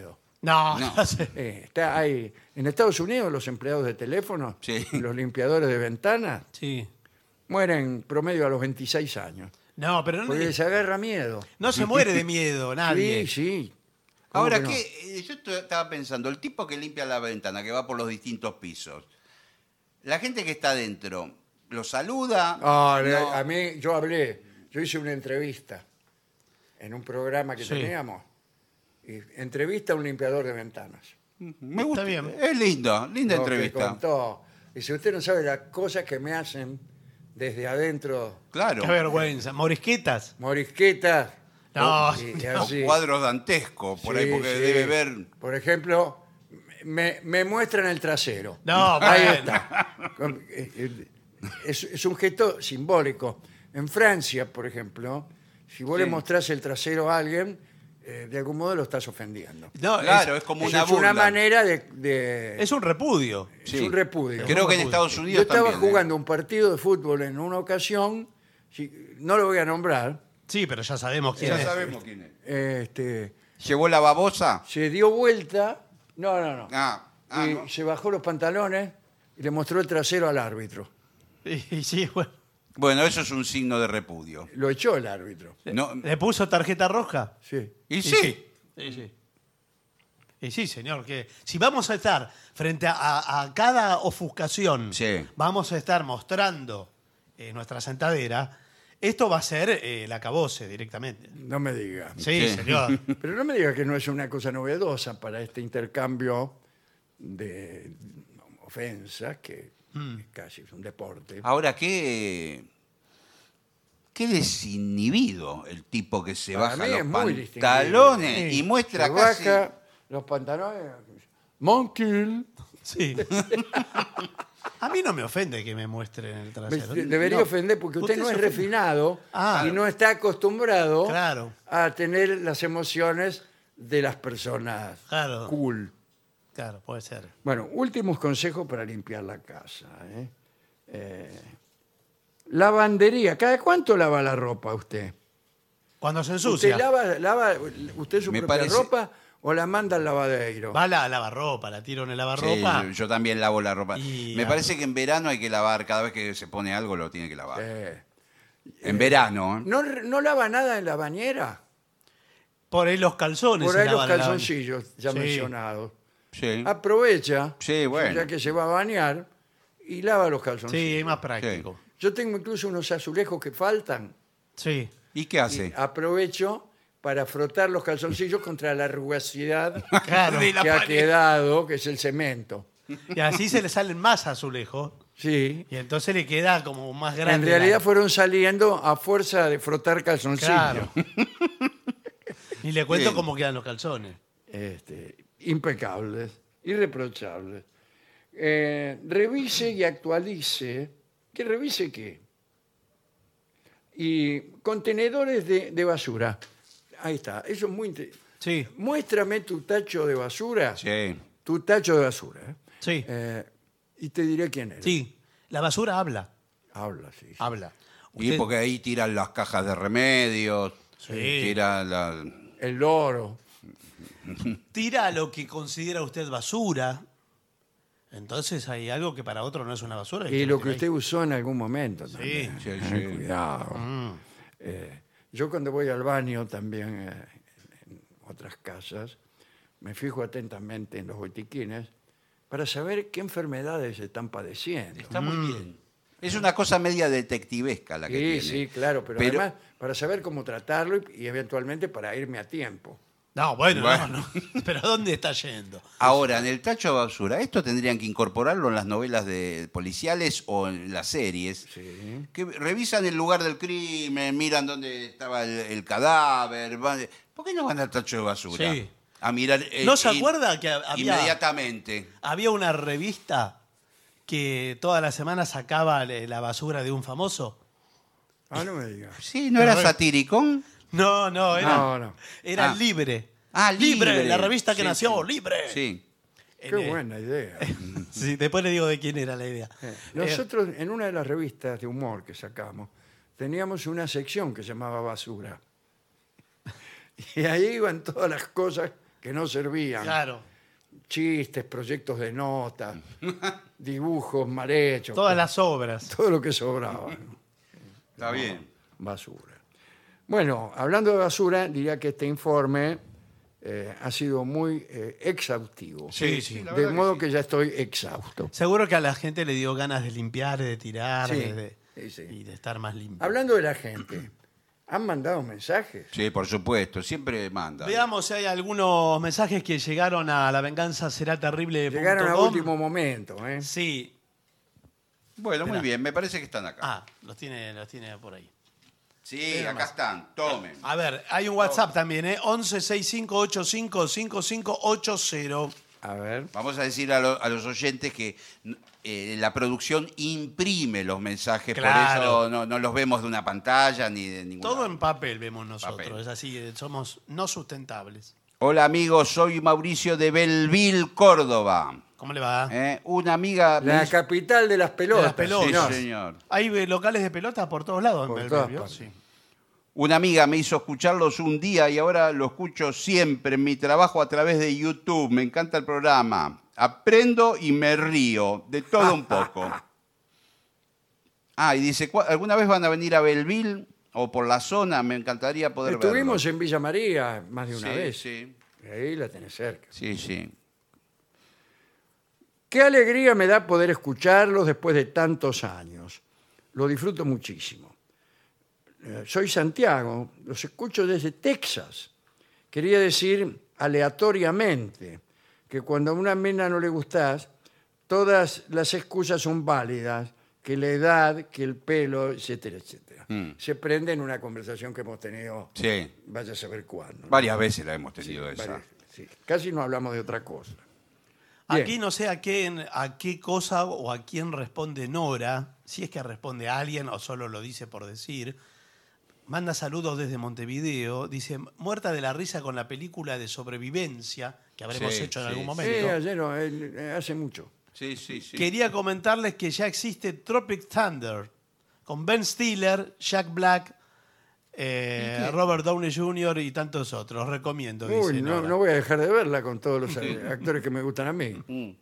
No, No. no sé. Eh, está ahí. En Estados Unidos los empleados de teléfono, Sí. los limpiadores de ventanas, Sí. mueren promedio a los veintiséis años. No, pero no, Porque les agarra miedo. no se muere de miedo nadie. Sí, sí. ¿Cómo Ahora, que no? ¿qué? Eh, yo estu- estaba pensando, el tipo que limpia la ventana, que va por los distintos pisos, la gente que está adentro, ¿lo saluda? Ah, le- No. a mí, yo hablé, yo hice una entrevista en un programa que Sí. teníamos. Y entrevista a un limpiador de ventanas. Me gusta. bien. Es lindo, linda Lo que entrevista. contó. Dice, usted no sabe las cosas que me hacen desde adentro. Claro. Qué vergüenza. Morisquetas. Morisquetas. No, y- y no. así. Cuadros dantescos, por ahí, Sí, porque sí. debe ver. Por ejemplo, me, me muestran el trasero. No, Ahí bueno. está. Con- eh, eh, Es, es un gesto simbólico. En Francia, por ejemplo, si vos Sí. le mostrás el trasero a alguien, eh, de algún modo lo estás ofendiendo. No, Claro, es, es como Es una una burla. manera de... de- es un repudio. es Sí. un repudio. Creo que en Yo Estados Yo Unidos estaba también, ¿eh? jugando un partido de fútbol en una ocasión, si- no lo voy a nombrar, Sí, pero ya sabemos quién Ya es. sabemos quién es. este, ¿Llevó la babosa? se dio vuelta, no, no, no, Ah, ah, y no. se bajó los pantalones y le mostró el trasero al árbitro. Y, y sí, bueno. Bueno, eso es un signo de repudio. Lo echó el árbitro. No, ¿Le puso tarjeta roja? Sí. y Y sí. Sí, sí. Y sí, señor, que si vamos a estar frente a, a- a cada ofuscación, Sí. vamos a estar mostrando eh, nuestra sentadera, esto va a ser eh, el acabose directamente. No me diga. Sí, Sí. señor. Pero no me diga que no es una cosa novedosa para este intercambio de ofensas, que Mm. es casi es un deporte. Ahora, qué, qué desinhibido el tipo que se Para baja mí los es muy distinguido. pantalones Sí. y muestra Se casi... baja los pantalones. Monkey. Sí. A mí no me ofende que me muestren el Me- trasero. Debería No. ofender porque usted, Usted no se es ofende. refinado Ah. y no está acostumbrado Claro. a tener las emociones de las personas Claro. cool. Claro, puede ser. Bueno, últimos consejos para limpiar la casa. ¿eh? Eh, lavandería. ¿Cada cuánto lava la ropa usted? Cuando se ensucia. ¿Usted lava, lava usted su Me propia parece- ropa o la manda al lavadero? Va a la lavarropa, la tiro en el Sí, lavarropa. yo, yo también lavo la ropa. Y- Me parece que en verano hay que lavar, cada vez que se pone algo lo tiene que lavar. Eh, En verano, ¿eh? ¿no, ¿No lava nada en la bañera? Por ahí los calzones. Por se ahí los lavan en la calzoncillos ya Sí. mencionados. Sí. Aprovecha, Sí, bueno. ya que se va a bañar, y lava los bañera. calzoncillos. Sí, es más práctico. Yo tengo incluso unos azulejos que faltan. Sí. ¿Y qué hace? Y aprovecho para frotar los calzoncillos contra la rugosidad Claro. De la que ha pared. quedado, que es el cemento. Y así se le salen más azulejos. Sí. Y entonces le queda como más grande. En realidad la- fueron saliendo a fuerza de frotar calzoncillos. Claro. Y le cuento Bien. cómo quedan los calzones. Este, impecables, irreprochables. Eh, revise y actualice. ¿Qué revise qué? Y contenedores de, de basura. Ahí está. Eso es muy interesante. Sí, Muéstrame tu tacho de basura. Sí. Tu tacho de basura. ¿eh? sí, Eh, y te diré quién es. sí. La basura habla. Habla, sí. sí. Habla. Y Usted- porque ahí tiran las cajas de remedios, Sí. tiran la... El loro. tira lo que considera usted basura. Entonces hay algo que para otro no es una basura. Y lo que tiene usted usó en algún momento también. Sí, Eh, sí. Cuidado. Mm. Eh, yo cuando voy al baño también eh, en otras casas, me fijo atentamente en los botiquines para saber qué enfermedades están padeciendo. Está muy bien. Es una cosa media detectivesca la que Sí, tiene. sí, claro, pero, Pero- además para saber cómo tratarlo y, y eventualmente para irme a tiempo. No, bueno, Bueno. no, no. Pero ¿dónde está yendo? Ahora, en el tacho de basura, esto tendrían que incorporarlo en las novelas de policiales o en las series, Sí. que revisan el lugar del crimen, miran dónde estaba el, el cadáver. van- ¿Por qué no van al tacho de basura? Sí. A mirar. eh, ¿No se in- acuerda que había, Inmediatamente. había una revista que toda la semana sacaba le- la basura de un famoso? Ah, no me digas. Sí, ¿no era Pero- satírico? No, no, era, No, no. era Ah. Libre. Ah, Libre. la revista que Sí, nació, sí. Libre. Sí. Qué En, eh, buena idea. Sí, después le digo de quién era la idea. Eh, Eh, Nosotros, en una de las revistas de humor que sacamos, teníamos una sección que se llamaba Basura. Y ahí iban todas las cosas que no servían. Claro. Chistes, proyectos de notas, dibujos mal hechos. Todas las obras. Todo lo que sobraba. Está bien. Basura. Bueno, hablando de basura, diría que este informe eh, ha sido muy eh, exhaustivo. Sí, sí. la De verdad modo que que, sí. ya estoy exhausto. Seguro que a la gente le dio ganas de limpiar, de tirar, Sí, de- de- sí, sí. y de estar más limpio. Hablando de la gente, ¿han mandado mensajes? Sí, por supuesto, siempre manda. Veamos si hay algunos mensajes que llegaron a la venganza será terrible. Llegaron a último momento, ¿eh? Sí. Bueno, muy Esperá. bien, me parece que están acá. Ah, los tiene, los tiene por ahí. sí, espera acá más. están, tomen. A ver, hay un WhatsApp también, ¿eh? once sesenta y cinco ochenta y cinco cincuenta y cinco ochenta. A ver. Vamos a decir a, lo- a los oyentes que eh, la producción imprime los mensajes, Claro. por eso no, no los vemos de una pantalla ni de ningún Todo lado. en papel vemos nosotros, Papel. es así, eh, somos no sustentables. Hola amigos, soy Mauricio de Belleville, Córdoba. ¿Cómo le va? Eh, una amiga... me La hizo- capital de las pelotas. De las pelotas. Sí, señor. señor. Hay eh, locales de pelota por todos lados Por en todas Belgrano, partes. sí. Una amiga me hizo escucharlos un día y ahora lo escucho siempre en mi trabajo a través de YouTube. Me encanta el programa. Aprendo y me río, de todo un poco. Ah, y dice, ¿cu- ¿alguna vez van a venir a Belleville o por la zona? Me encantaría poder Estuvimos verlos. en Villa María más de una Sí, vez. sí, Ahí la tenés cerca. sí, sí. Qué alegría me da poder escucharlos después de tantos años. Lo disfruto muchísimo. Eh, soy Santiago, los escucho desde Texas. Quería decir aleatoriamente que cuando a una mina no le gustás, todas las excusas son válidas, que la edad, que el pelo, etcétera, etcétera. Mm. Se prende en una conversación que hemos tenido, Sí, vaya a saber cuándo. ¿no? varias veces la hemos tenido esa. Varias- sí. Casi no hablamos de otra cosa. Bien. Aquí no sé a qué, a qué cosa o a quién responde Nora, si es que responde a alguien o solo lo dice por decir. Manda saludos desde Montevideo. Dice, muerta de la risa con la película de sobrevivencia que habremos Sí, hecho en sí, algún sí. momento. Sí, ayer, no, eh, eh, hace mucho. Sí, sí, sí. Quería comentarles que ya existe Tropic Thunder con Ben Stiller, Jack Black, eh, Robert Downey junior y tantos otros. Recomiendo, dice Uy, no, Nora. no voy a dejar de verla con todos los eh, actores que me gustan a mí.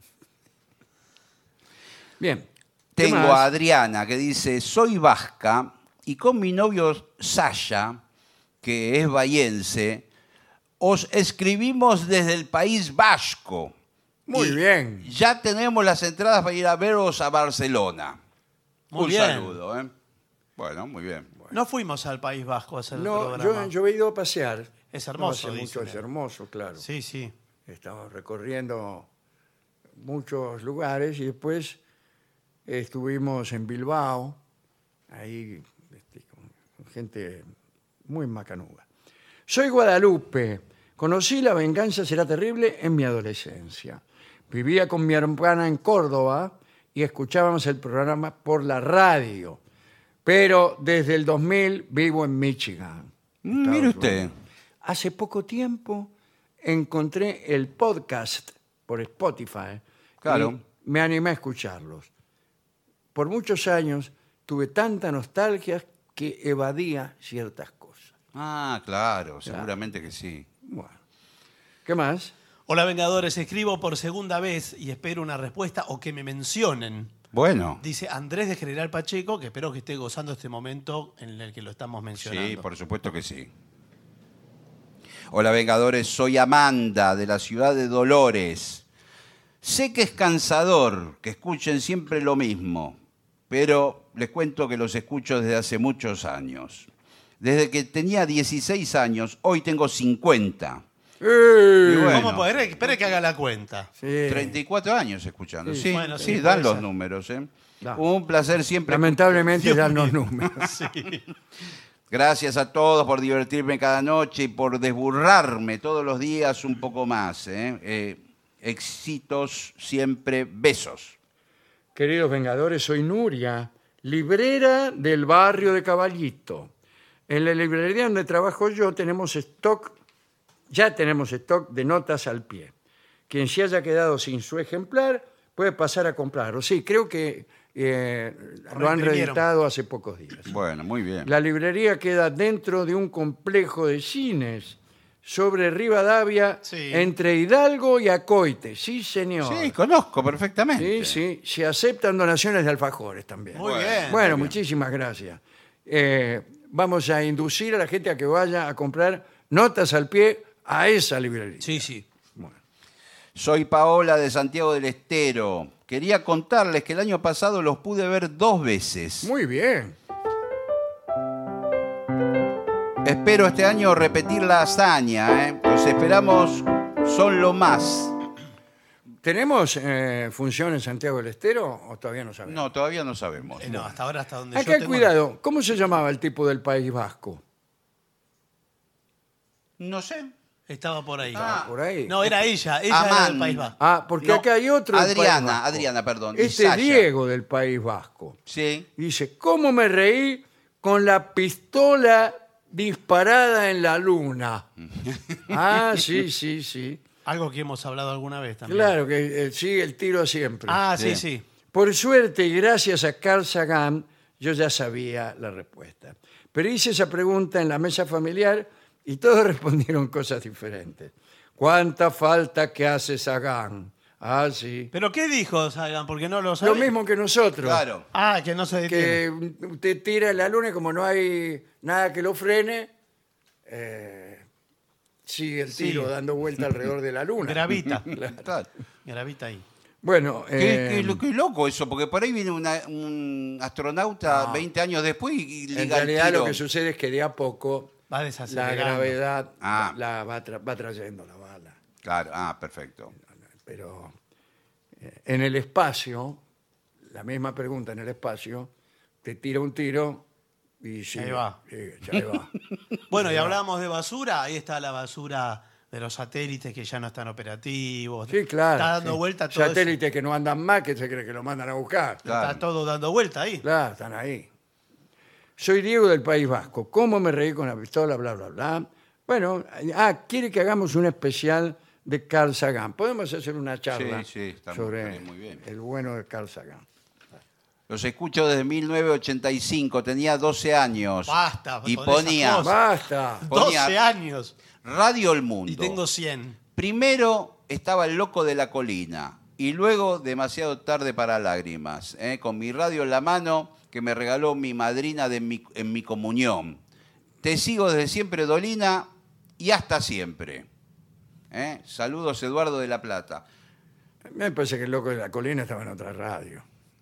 Bien. ¿qué Tengo más? a Adriana que dice, soy vasca y con mi novio Sasha, que es bahiense, os escribimos desde el País Vasco. Muy Y bien. Ya tenemos las entradas para ir a veros a Barcelona. Muy Un bien. saludo. ¿eh? Bueno, muy bien. No fuimos al País Vasco a hacer el No, programa. yo, yo he ido a pasear. Es hermoso, No hace dice. mucho, es hermoso, claro. Sí, sí. Estamos recorriendo muchos lugares y después estuvimos en Bilbao, ahí este, con, con gente muy macanuda. Soy Guadalupe. Conocí La venganza será terrible en mi adolescencia. Vivía con mi hermana en Córdoba y escuchábamos el programa por la radio. Pero desde el dos mil vivo en Michigan. Mm, Estados mire usted. Unidos. Hace poco tiempo encontré el podcast por Spotify. Claro. Y me animé a escucharlos. Por muchos años tuve tanta nostalgia que evadía ciertas cosas. Ah, claro, seguramente que sí. Bueno. ¿Qué más? Hola, Vengadores. Escribo por segunda vez y espero una respuesta o que me mencionen. Bueno, Dice Andrés de General Pacheco, que espero que esté gozando este momento en el que lo estamos mencionando. sí, por supuesto que sí. Hola Vengadores, soy Amanda de la ciudad de Dolores. Sé que es cansador que escuchen siempre lo mismo, pero les cuento que los escucho desde hace muchos años. Desde que tenía dieciséis años, hoy tengo cincuenta. ¡Eh! Y bueno, ¿Cómo poder? Espere que haga la cuenta. Sí. treinta y cuatro años escuchando. Sí, Sí, bueno, sí, sí, dan puede los ser. números. ¿eh? Da. Un placer siempre. Lamentablemente Dios dan mío. los números. Gracias a todos por divertirme cada noche y por desburrarme todos los días un poco más. ¿eh? Eh, éxitos siempre, besos. Queridos Vengadores, soy Nuria, librera del barrio de Caballito. En la librería donde trabajo yo tenemos stock, ya tenemos stock de notas al pie. Quien se haya quedado sin su ejemplar puede pasar a comprarlo. Sí, creo que eh, lo han Reimprimieron. reeditado hace pocos días. Bueno, muy bien. La librería queda dentro de un complejo de cines sobre Rivadavia, Sí. entre Hidalgo y Acoite. Sí, señor. Sí, conozco perfectamente. Sí, sí. Se aceptan donaciones de alfajores también. Muy Bueno. bien. Bueno, Muy bien. muchísimas gracias. Eh, vamos a inducir a la gente a que vaya a comprar notas al pie a esa librería. Sí, sí. Bueno. Soy Paola de Santiago del Estero. Quería contarles que el año pasado los pude ver dos veces. Muy bien. Espero este año repetir la hazaña. ¿eh? Los esperamos, son lo más. ¿Tenemos eh, función en Santiago del Estero o todavía no sabemos? No, todavía no sabemos. Eh, no, hasta ahora, hasta donde yo Acá, tengo- cuidado. ¿Cómo se llamaba el tipo del País Vasco? No sé. Estaba por ahí. Ah. Por ahí. No, era ella. Ella era Amán. del País Vasco. Ah, porque No, acá hay otro del País Adriana, Vasco. Adriana, perdón. y Este Sasha. Diego del País Vasco. Sí. Dice, ¿cómo me reí con la pistola disparada en la luna? Ah, sí, sí, sí. Algo que hemos hablado alguna vez también. Claro que eh, sigue el tiro siempre. Ah, sí, Sí. sí. Por suerte y gracias a Carl Sagan, yo ya sabía la respuesta. Pero hice esa pregunta en la mesa familiar y todos respondieron cosas diferentes. ¿Cuánta falta que hace Sagan? Ah, sí. ¿Pero qué dijo Sagan? Porque no lo sabe. Lo mismo que nosotros. Claro. Ah, que no se detiene. Que usted tira en la luna y como no hay nada que lo frene, eh, sigue el Sí. tiro dando vuelta alrededor de la luna. Gravita. Claro. Gravita ahí. Bueno, Qué, eh, qué lo- qué loco eso, porque por ahí viene una- un astronauta No. veinte años después y liga en el realidad tiro. lo que sucede es que de a poco Va la desacelerando. gravedad Ah. la va, tra- va trayendo la bala. Claro, ah, perfecto. Pero eh, en el espacio, la misma pregunta en el espacio, te tira un tiro y sigue, Ahí va. sigue, ahí va. Bueno, y hablábamos de basura. Ahí está la basura de los satélites que ya no están operativos. Sí, claro. Está dando sí. vuelta todo eso. Satélites que no andan más, que se cree que lo mandan a buscar. Claro. Está todo dando vuelta ahí. Claro, están ahí. Soy Diego del País Vasco. ¿Cómo me reí con la pistola? Bla, bla, bla. Bueno, ah, quiere que hagamos un especial de Carl Sagan. Podemos hacer una charla Sí, sí, está- sobre estaría muy bien. el bueno de Carl Sagan. Los escucho desde mil novecientos ochenta y cinco, tenía doce años. Basta Y con esas ponía cosas. ¡Basta! Ponía- doce años. Radio El Mundo. Y tengo cien. Primero estaba El Loco de la Colina y luego Demasiado Tarde para Lágrimas, ¿eh? Con mi radio en la mano que me regaló mi madrina de mi- en mi comunión. Te sigo desde siempre, Dolina, y hasta siempre. ¿Eh? Saludos, Eduardo de la Plata. Me parece que el loco de la colina estaba en otra radio.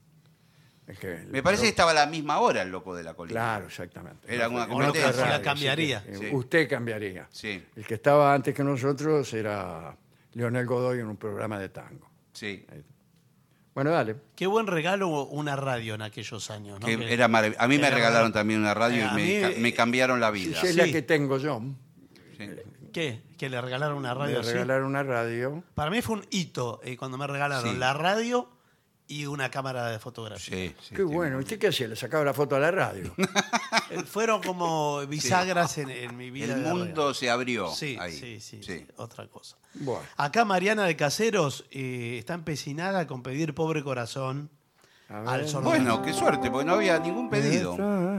Es que Me parece que estaba a la misma hora El Loco de la Colina. Claro, exactamente. Era una En otra competencia. radio, La cambiaría. sí que, eh, Sí. Usted cambiaría. Sí, El que estaba antes que nosotros era Leonel Godoy en un programa de tango. sí. Bueno, dale. Qué buen regalo una radio en aquellos años, ¿no? Que Que- era marav- a mí me era regalaron verdad. también una radio Eh, y a me, mí, ca- me cambiaron la vida. Si es Sí. la que tengo yo, Sí. ¿Qué? Que le regalaron una me radio así. regalaron una radio. Para mí fue un hito eh, cuando me regalaron Sí. la radio y una cámara de fotografía. Sí, sí, Qué sí. bueno. ¿Usted qué hacía? ¿Le sacaba la foto a la radio? Eh, Fueron como bisagras en, en mi vida. El de mundo radio. se abrió Sí, ahí. sí, sí, Sí. otra cosa. Bueno. Acá Mariana de Caseros eh, está empecinada con pedir Pobre Corazón A ver. al sordo. Bueno, qué suerte, porque no había ningún pedido.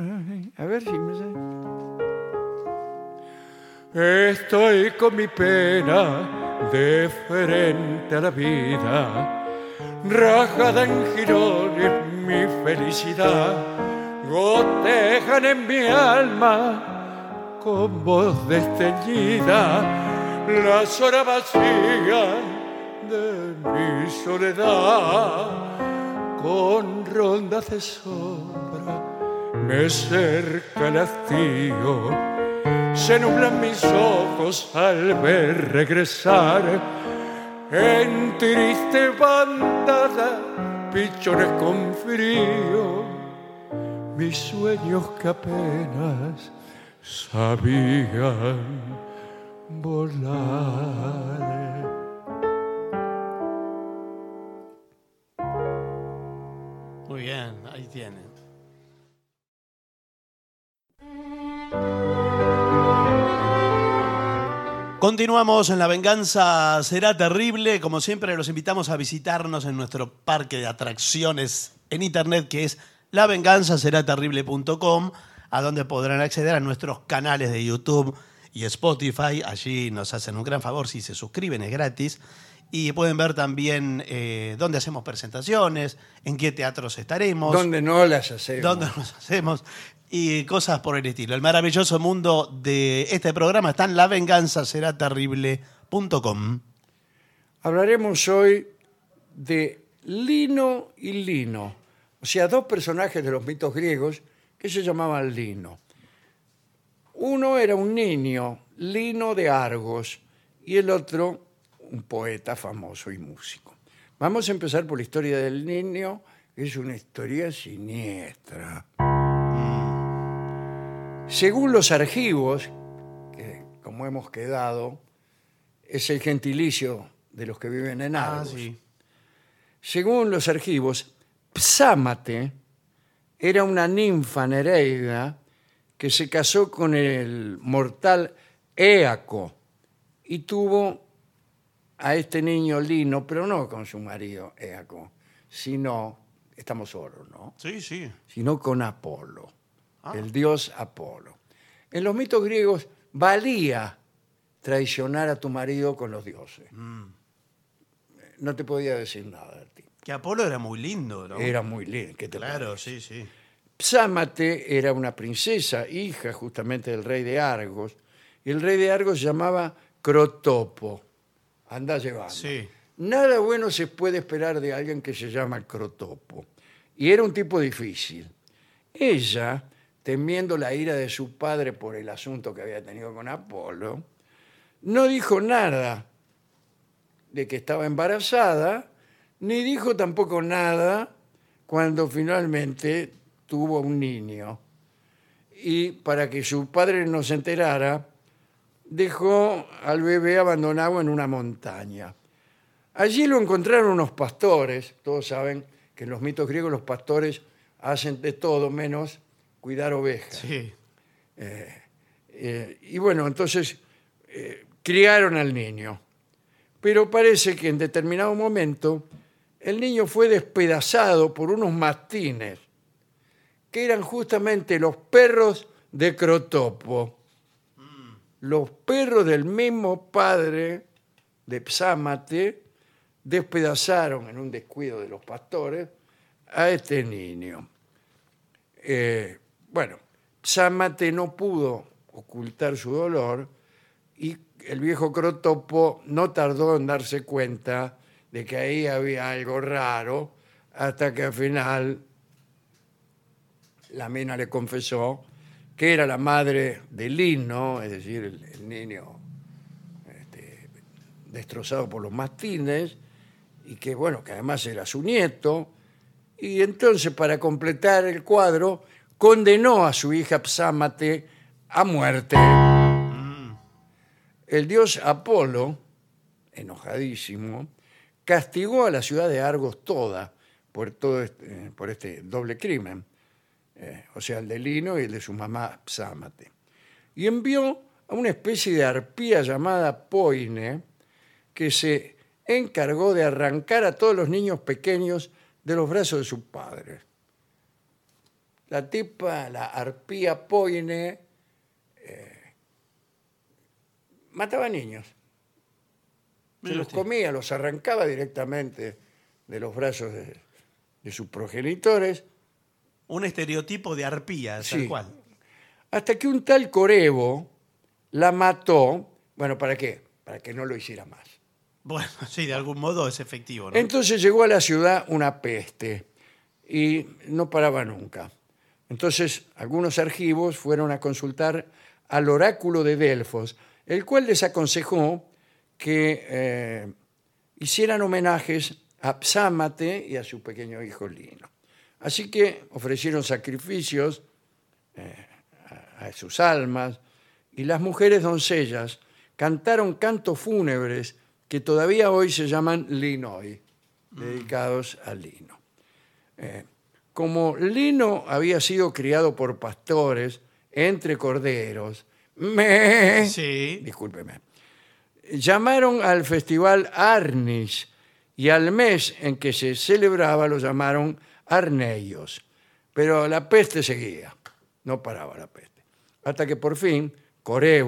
A ver si me sé. Estoy con mi pena de frente a la vida, rajada en jirones mi felicidad, gotejan en mi alma con voz desteñida las horas vacías de mi soledad, con rondas de sombra me cerca el hastío. Se nublan mis ojos al ver regresar en triste bandada pichones con frío, mis sueños que apenas sabían volar. Muy bien, ahí tienen. Continuamos en La Venganza Será Terrible. Como siempre, los invitamos a visitarnos en nuestro parque de atracciones en internet, que es la venganza será terrible punto com, a donde podrán acceder a nuestros canales de YouTube y Spotify. Allí nos hacen un gran favor si se suscriben, es gratis. Y pueden ver también eh, dónde hacemos presentaciones, en qué teatros estaremos. Dónde no las hacemos. Dónde nos hacemos y cosas por el estilo. El maravilloso mundo de este programa está en la venganza será terrible punto com. Hablaremos hoy de Lino y Lino, o sea, dos personajes de los mitos griegos que se llamaban Lino. Uno era un niño, Lino de Argos, y el otro un poeta famoso y músico. Vamos a empezar por la historia del niño, que es una historia siniestra. Según los argivos, que como hemos quedado, es el gentilicio de los que viven en Argos. Ah, sí. Según los argivos, Psámate era una ninfa nereida que se casó con el mortal Éaco y tuvo a este niño Lino, pero no con su marido Éaco, sino, estamos solos, ¿no? Sí, sí. Sino con Apolo, Ah. el dios Apolo. En los mitos griegos valía traicionar a tu marido con los dioses. Mm. No te podía decir nada de ti. Que Apolo era muy lindo, ¿no? Era muy lindo. ¿Qué te Claro, parece? sí, sí. Psámate era una princesa, hija justamente del rey de Argos, y el rey de Argos se llamaba Crotopo. Anda llevando. Sí. Nada bueno se puede esperar de alguien que se llama Crotopo. Y era un tipo difícil. Ella, temiendo la ira de su padre por el asunto que había tenido con Apolo, no dijo nada de que estaba embarazada, ni dijo tampoco nada cuando finalmente tuvo un niño. Y para que su padre no se enterara, dejó al bebé abandonado en una montaña. Allí lo encontraron unos pastores. Todos saben que en los mitos griegos los pastores hacen de todo menos cuidar ovejas. Sí. Eh, y bueno, entonces eh, criaron al niño. Pero parece que en determinado momento el niño fue despedazado por unos mastines, que eran justamente los perros de Crotopo. Los perros del mismo padre de Psámate despedazaron en un descuido de los pastores a este niño. Eh, bueno, Psámate no pudo ocultar su dolor y el viejo Crotopo no tardó en darse cuenta de que ahí había algo raro hasta que al final la mina le confesó que era la madre de Lino, es decir, el, el niño este, destrozado por los mastines, y que, bueno, que además era su nieto. Y entonces, para completar el cuadro, condenó a su hija Psámate a muerte. Mm. El dios Apolo, enojadísimo, castigó a la ciudad de Argos toda por, todo este, por este doble crimen. Eh, o sea, el de Lino y el de su mamá Psámate. Y envió a una especie de arpía llamada Poine, que se encargó de arrancar a todos los niños pequeños de los brazos de sus padres. La tipa, la arpía Poine, eh, mataba niños. Se Mire los usted. comía, los arrancaba directamente de los brazos de, de sus progenitores. Un estereotipo de arpía, tal Sí. cual. Hasta que un tal Corebo la mató. Bueno, ¿para qué? Para que no lo hiciera más. Bueno, sí, de algún modo es efectivo, ¿no? Entonces llegó a la ciudad una peste y no paraba nunca. Entonces algunos argivos fueron a consultar al oráculo de Delfos, el cual les aconsejó que eh, hicieran homenajes a Psámate y a su pequeño hijo Lino. Así que ofrecieron sacrificios eh, a, a sus almas y las mujeres doncellas cantaron cantos fúnebres que todavía hoy se llaman linoi, dedicados a Lino. Eh, como Lino había sido criado por pastores entre corderos, me, Sí. discúlpeme, llamaron al festival Arnis y al mes en que se celebraba lo llamaron Arneios. Pero la peste seguía, no paraba la peste. Hasta que por fin Corebo,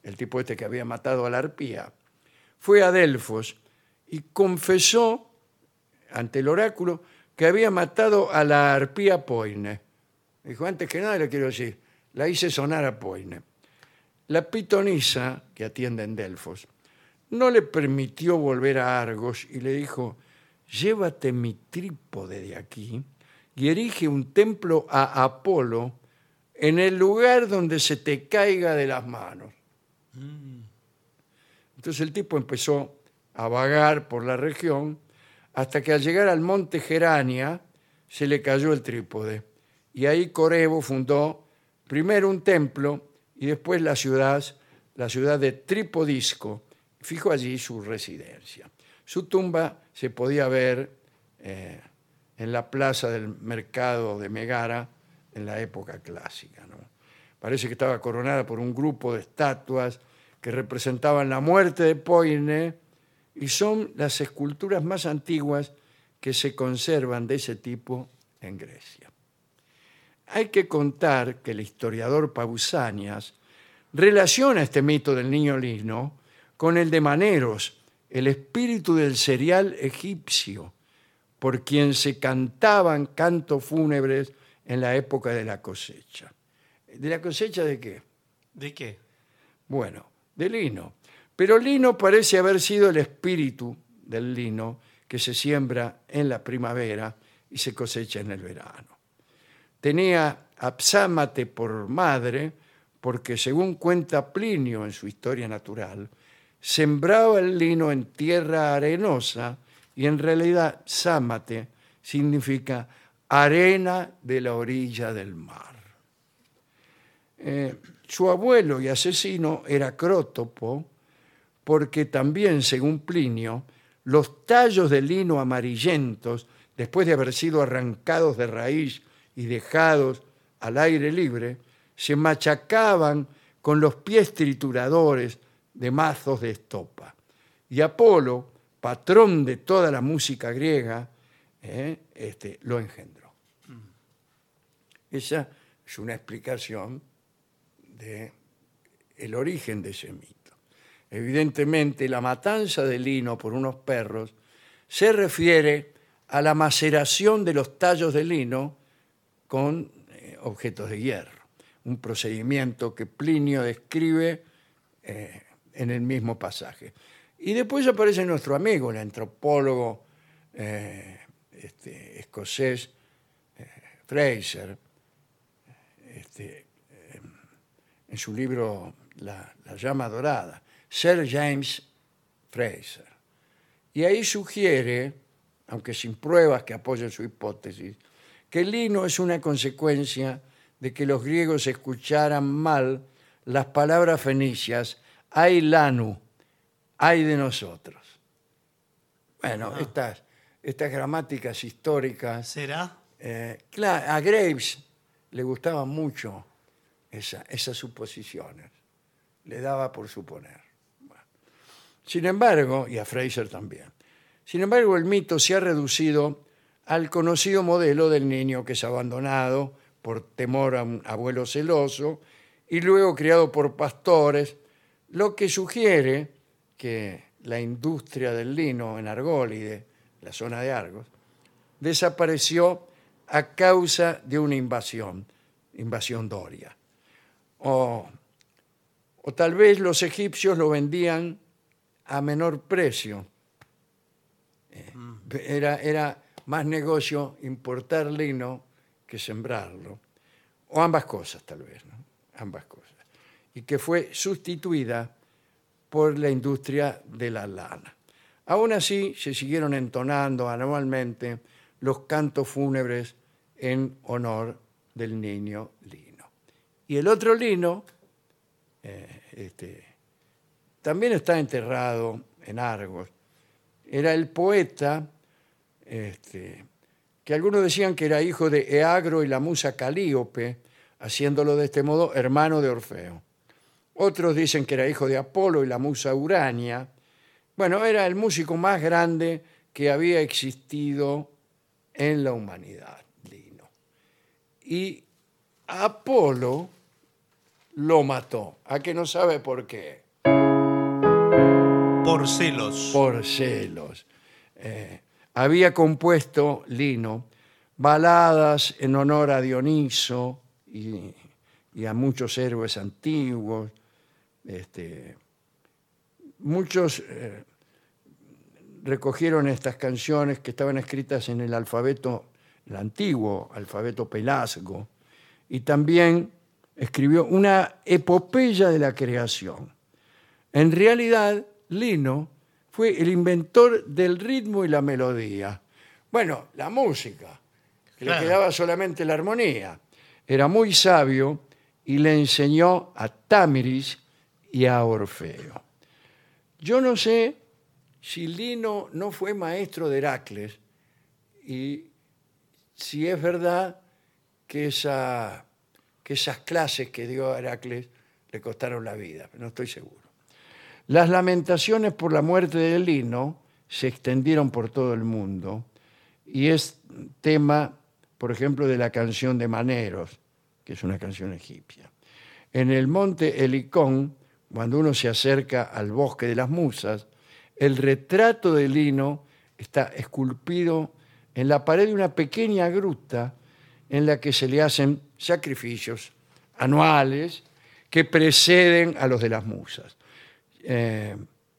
el tipo este que había matado a la arpía, fue a Delfos y confesó ante el oráculo que había matado a la arpía Poine. Dijo, antes que nada le quiero decir, la hice sonar a Poine. La pitonisa, que atiende en Delfos, no le permitió volver a Argos y le dijo, llévate mi trípode de aquí y erige un templo a Apolo en el lugar donde se te caiga de las manos. Mm. Entonces el tipo empezó a vagar por la región hasta que al llegar al monte Gerania se le cayó el trípode. Y ahí Corebo fundó primero un templo y después la ciudad, la ciudad de Tripodisco. Fijó allí su residencia. Su tumba se podía ver eh, en la plaza del mercado de Megara en la época clásica, ¿no? Parece que estaba coronada por un grupo de estatuas que representaban la muerte de Poine y son las esculturas más antiguas que se conservan de ese tipo en Grecia. Hay que contar que el historiador Pausanias relaciona este mito del niño Lino con el de Maneros, el espíritu del cereal egipcio, por quien se cantaban cantos fúnebres en la época de la cosecha. ¿De la cosecha de qué? ¿De qué? Bueno, de lino. Pero lino parece haber sido el espíritu del lino que se siembra en la primavera y se cosecha en el verano. Tenía a Psámate por madre porque, según cuenta Plinio en su Historia Natural, sembraba el lino en tierra arenosa y en realidad Psámate significa arena de la orilla del mar. Eh, su abuelo y asesino era Crótopo porque también, según Plinio, los tallos de lino amarillentos, después de haber sido arrancados de raíz y dejados al aire libre, se machacaban con los pies trituradores de mazos de estopa. Y Apolo, patrón de toda la música griega, eh, este, lo engendró. Esa es una explicación del origen de ese mito. Evidentemente, la matanza de lino por unos perros se refiere a la maceración de los tallos de lino con eh, objetos de hierro, un procedimiento que Plinio describe eh, en el mismo pasaje. Y después aparece nuestro amigo, el antropólogo eh, este, escocés eh, Fraser, este, eh, en su libro La, la llama dorada, Sir James Fraser. Y ahí sugiere, aunque sin pruebas que apoyen su hipótesis, que el lino es una consecuencia de que los griegos escucharan mal las palabras fenicias ai lanu, ay de nosotros. Bueno, ah. estas, estas gramáticas históricas... ¿Será? Eh, claro, a Graves le gustaban mucho esa, esas suposiciones. Le daba por suponer. Bueno. Sin embargo, y a Fraser también, sin embargo el mito se ha reducido al conocido modelo del niño que es abandonado por temor a un abuelo celoso y luego criado por pastores, lo que sugiere que la industria del lino en Argólide, la zona de Argos, desapareció a causa de una invasión, invasión doria. O, o tal vez los egipcios lo vendían a menor precio. Eh, era, era más negocio importar lino que sembrarlo. O ambas cosas, tal vez, ¿no? Ambas cosas. Y que fue sustituida por la industria de la lana. Aún así, se siguieron entonando anualmente los cantos fúnebres en honor del niño Lino. Y el otro Lino eh, este, también está enterrado en Argos. Era el poeta este, que algunos decían que era hijo de Eagro y la musa Calíope, haciéndolo de este modo hermano de Orfeo. Otros dicen que era hijo de Apolo y la musa Urania. Bueno, era el músico más grande que había existido en la humanidad, Lino. Y Apolo lo mató. ¿A que no sabe por qué? Por celos. Por celos. Eh, había compuesto Lino baladas en honor a Dioniso y, y a muchos héroes antiguos. Este, muchos eh, recogieron estas canciones que estaban escritas en el alfabeto, el antiguo alfabeto pelasgo, y también escribió una epopeya de la creación. En realidad, Lino fue el inventor del ritmo y la melodía. Bueno, la música, que Claro. le quedaba solamente la armonía. Era muy sabio y le enseñó a Támeris y a Orfeo. Yo no sé si Lino no fue maestro de Heracles y si es verdad que, esa, que esas clases que dio a Heracles le costaron la vida, no estoy seguro. Las lamentaciones por la muerte de Lino se extendieron por todo el mundo y es tema, por ejemplo, de la canción de Maneros, que es una canción egipcia. En el monte Helicón, cuando uno se acerca al bosque de las musas, el retrato de Lino está esculpido en la pared de una pequeña gruta en la que se le hacen sacrificios anuales que preceden a los de las musas. Eh,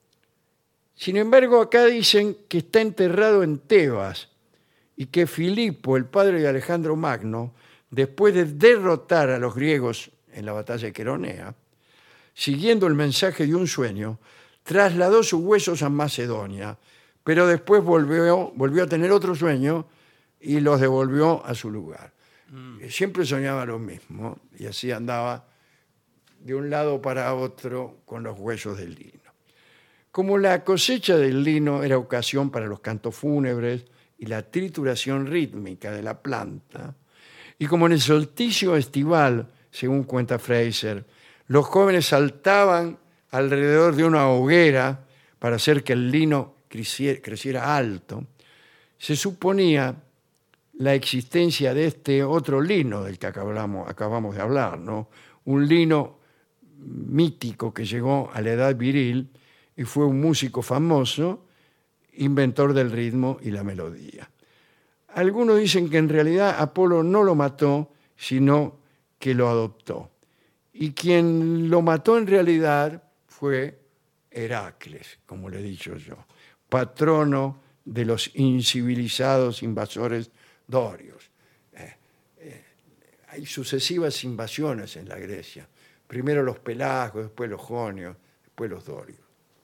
sin embargo, acá dicen que está enterrado en Tebas y que Filipo, el padre de Alejandro Magno, después de derrotar a los griegos en la batalla de Queronea, siguiendo el mensaje de un sueño, trasladó sus huesos a Macedonia, pero después volvió, volvió a tener otro sueño y los devolvió a su lugar. Mm. Siempre soñaba lo mismo y así andaba de un lado para otro con los huesos del lino. Como la cosecha del lino era ocasión para los cantos fúnebres y la trituración rítmica de la planta, y como en el solsticio estival, según cuenta Fraser, los jóvenes saltaban alrededor de una hoguera para hacer que el lino creciera, creciera alto, se suponía la existencia de este otro lino del que acabamos, acabamos de hablar, ¿no? Un lino mítico que llegó a la edad viril y fue un músico famoso, inventor del ritmo y la melodía. Algunos dicen que en realidad Apolo no lo mató, sino que lo adoptó. Y quien lo mató en realidad fue Heracles, como le he dicho yo, patrono de los incivilizados invasores dorios. Eh, eh, hay sucesivas invasiones en la Grecia. Primero los pelasgos, después los jonios, después los dorios.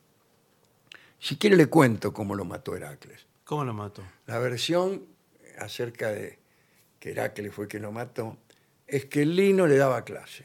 Si quiere le cuento cómo lo mató Heracles. ¿Cómo lo mató? La versión acerca de que Heracles fue quien lo mató es que Lino le daba clase.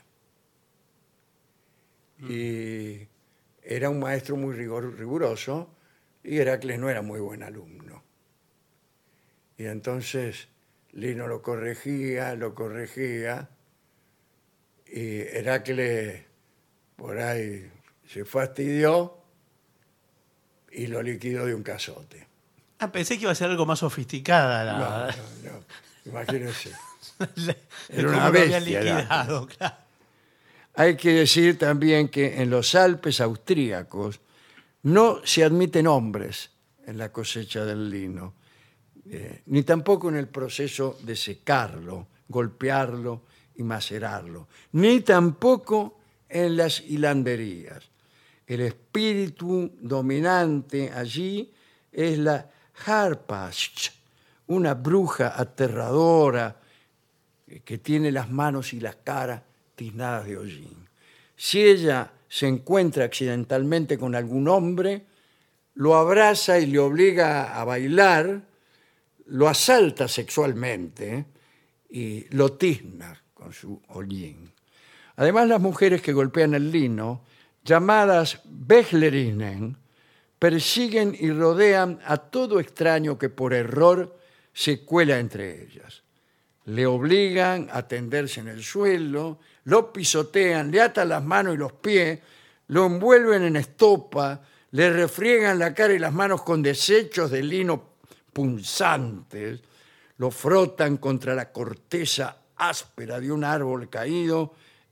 Mm. Y era un maestro muy rigor, riguroso y Heracles no era muy buen alumno. Y entonces Lino lo corregía, lo corregía y Heracles por ahí se fastidió y lo liquidó de un cazote. Ah, pensé que iba a ser algo más sofisticada. La... No, no, no. Imagínense. Le- Era cómo una lo había bestia, liquidado, claro. Hay que decir también que en los Alpes austríacos no se admiten hombres en la cosecha del lino, eh, ni tampoco en el proceso de secarlo, golpearlo y macerarlo, ni tampoco en las hilanderías. El espíritu dominante allí es la Harpash, una bruja aterradora que tiene las manos y las caras tiznadas de hollín. Si ella se encuentra accidentalmente con algún hombre, lo abraza y le obliga a bailar, lo asalta sexualmente y lo tizna con su hollín. Además, las mujeres que golpean el lino, llamadas Beglerinen, persiguen y rodean a todo extraño que por error se cuela entre ellas. Le obligan a tenderse en el suelo, lo pisotean, le atan las manos y los pies, lo envuelven en estopa, le refriegan la cara y las manos con desechos de lino punzantes, lo frotan contra la corteza áspera de un árbol caído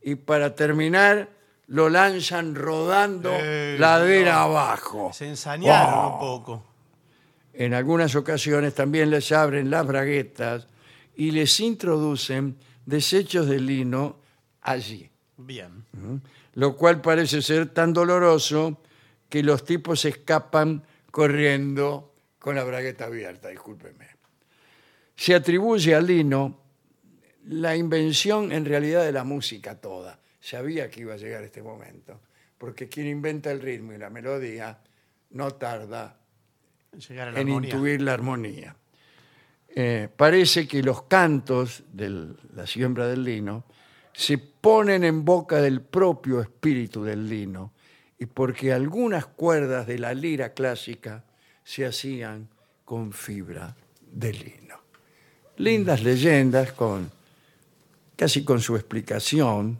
y para terminar lo lanzan rodando Eh, ladera no. abajo. Se ensañaron Oh. un poco. En algunas ocasiones también les abren las braguetas y les introducen desechos de lino allí, Bien. lo cual parece ser tan doloroso que los tipos escapan corriendo con la bragueta abierta, discúlpeme. Se atribuye al lino la invención en realidad de la música toda. Sabía que iba a llegar este momento, porque quien inventa el ritmo y la melodía no tarda Llegar a la en armonía. intuir la armonía. Eh, parece que los cantos de la siembra del lino se ponen en boca del propio espíritu del lino y porque algunas cuerdas de la lira clásica se hacían con fibra de lino. Lindas leyendas con casi con su explicación,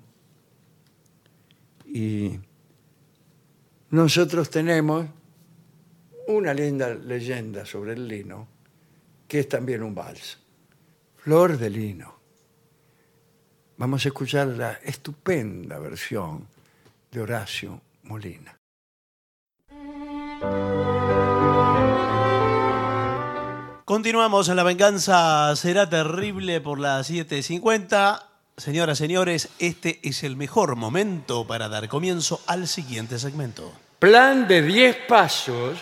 y nosotros tenemos una linda leyenda sobre el lino, que es también un vals. Flor de lino. Vamos a escuchar la estupenda versión de Horacio Molina. Continuamos en La Venganza Será Terrible por las siete cincuenta. Señoras, señores, este es el mejor momento para dar comienzo al siguiente segmento. Plan de diez pasos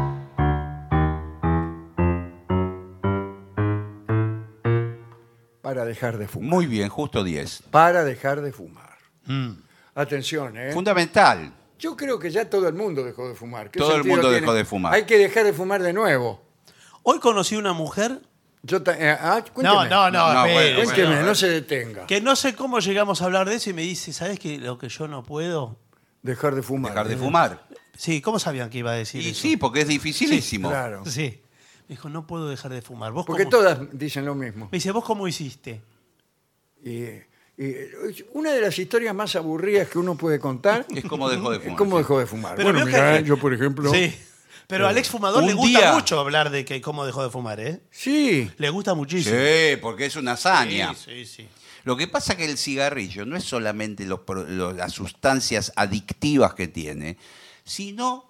para dejar de fumar. Muy bien, justo diez. Para dejar de fumar. Mm. Atención, ¿eh? Fundamental. Yo creo que ya todo el mundo dejó de fumar. ¿Qué Todo el sentido mundo tiene? dejó de fumar. Hay que dejar de fumar de nuevo. Hoy conocí una mujer Yo ta- eh, ah, No, cuénteme. no, no, No, espere, bueno, Cuénteme, bueno. no se detenga. que no sé cómo llegamos a hablar de eso y me dice, ¿sabes qué? Lo que yo no puedo. Dejar de fumar. Dejar de ¿eh? fumar. Sí, ¿cómo sabían que iba a decir Y eso? sí, porque es dificilísimo. Claro. Sí. Me dijo, no puedo dejar de fumar. ¿Vos Porque cómo? todas dicen lo mismo. Me dice, ¿vos cómo hiciste? Y, y una de las historias más aburridas que uno puede contar Es como dejó de es fumar. cómo sí. dejó de fumar. Pero bueno, veo mirá, que- yo por ejemplo... Sí. Pero al exfumador un le gusta día- mucho hablar de que cómo dejó de fumar, ¿eh? Sí, Le gusta muchísimo. Sí, porque es una hazaña. Sí, sí, sí. Lo que pasa que el cigarrillo no es solamente los pro- los- las sustancias adictivas que tiene, sino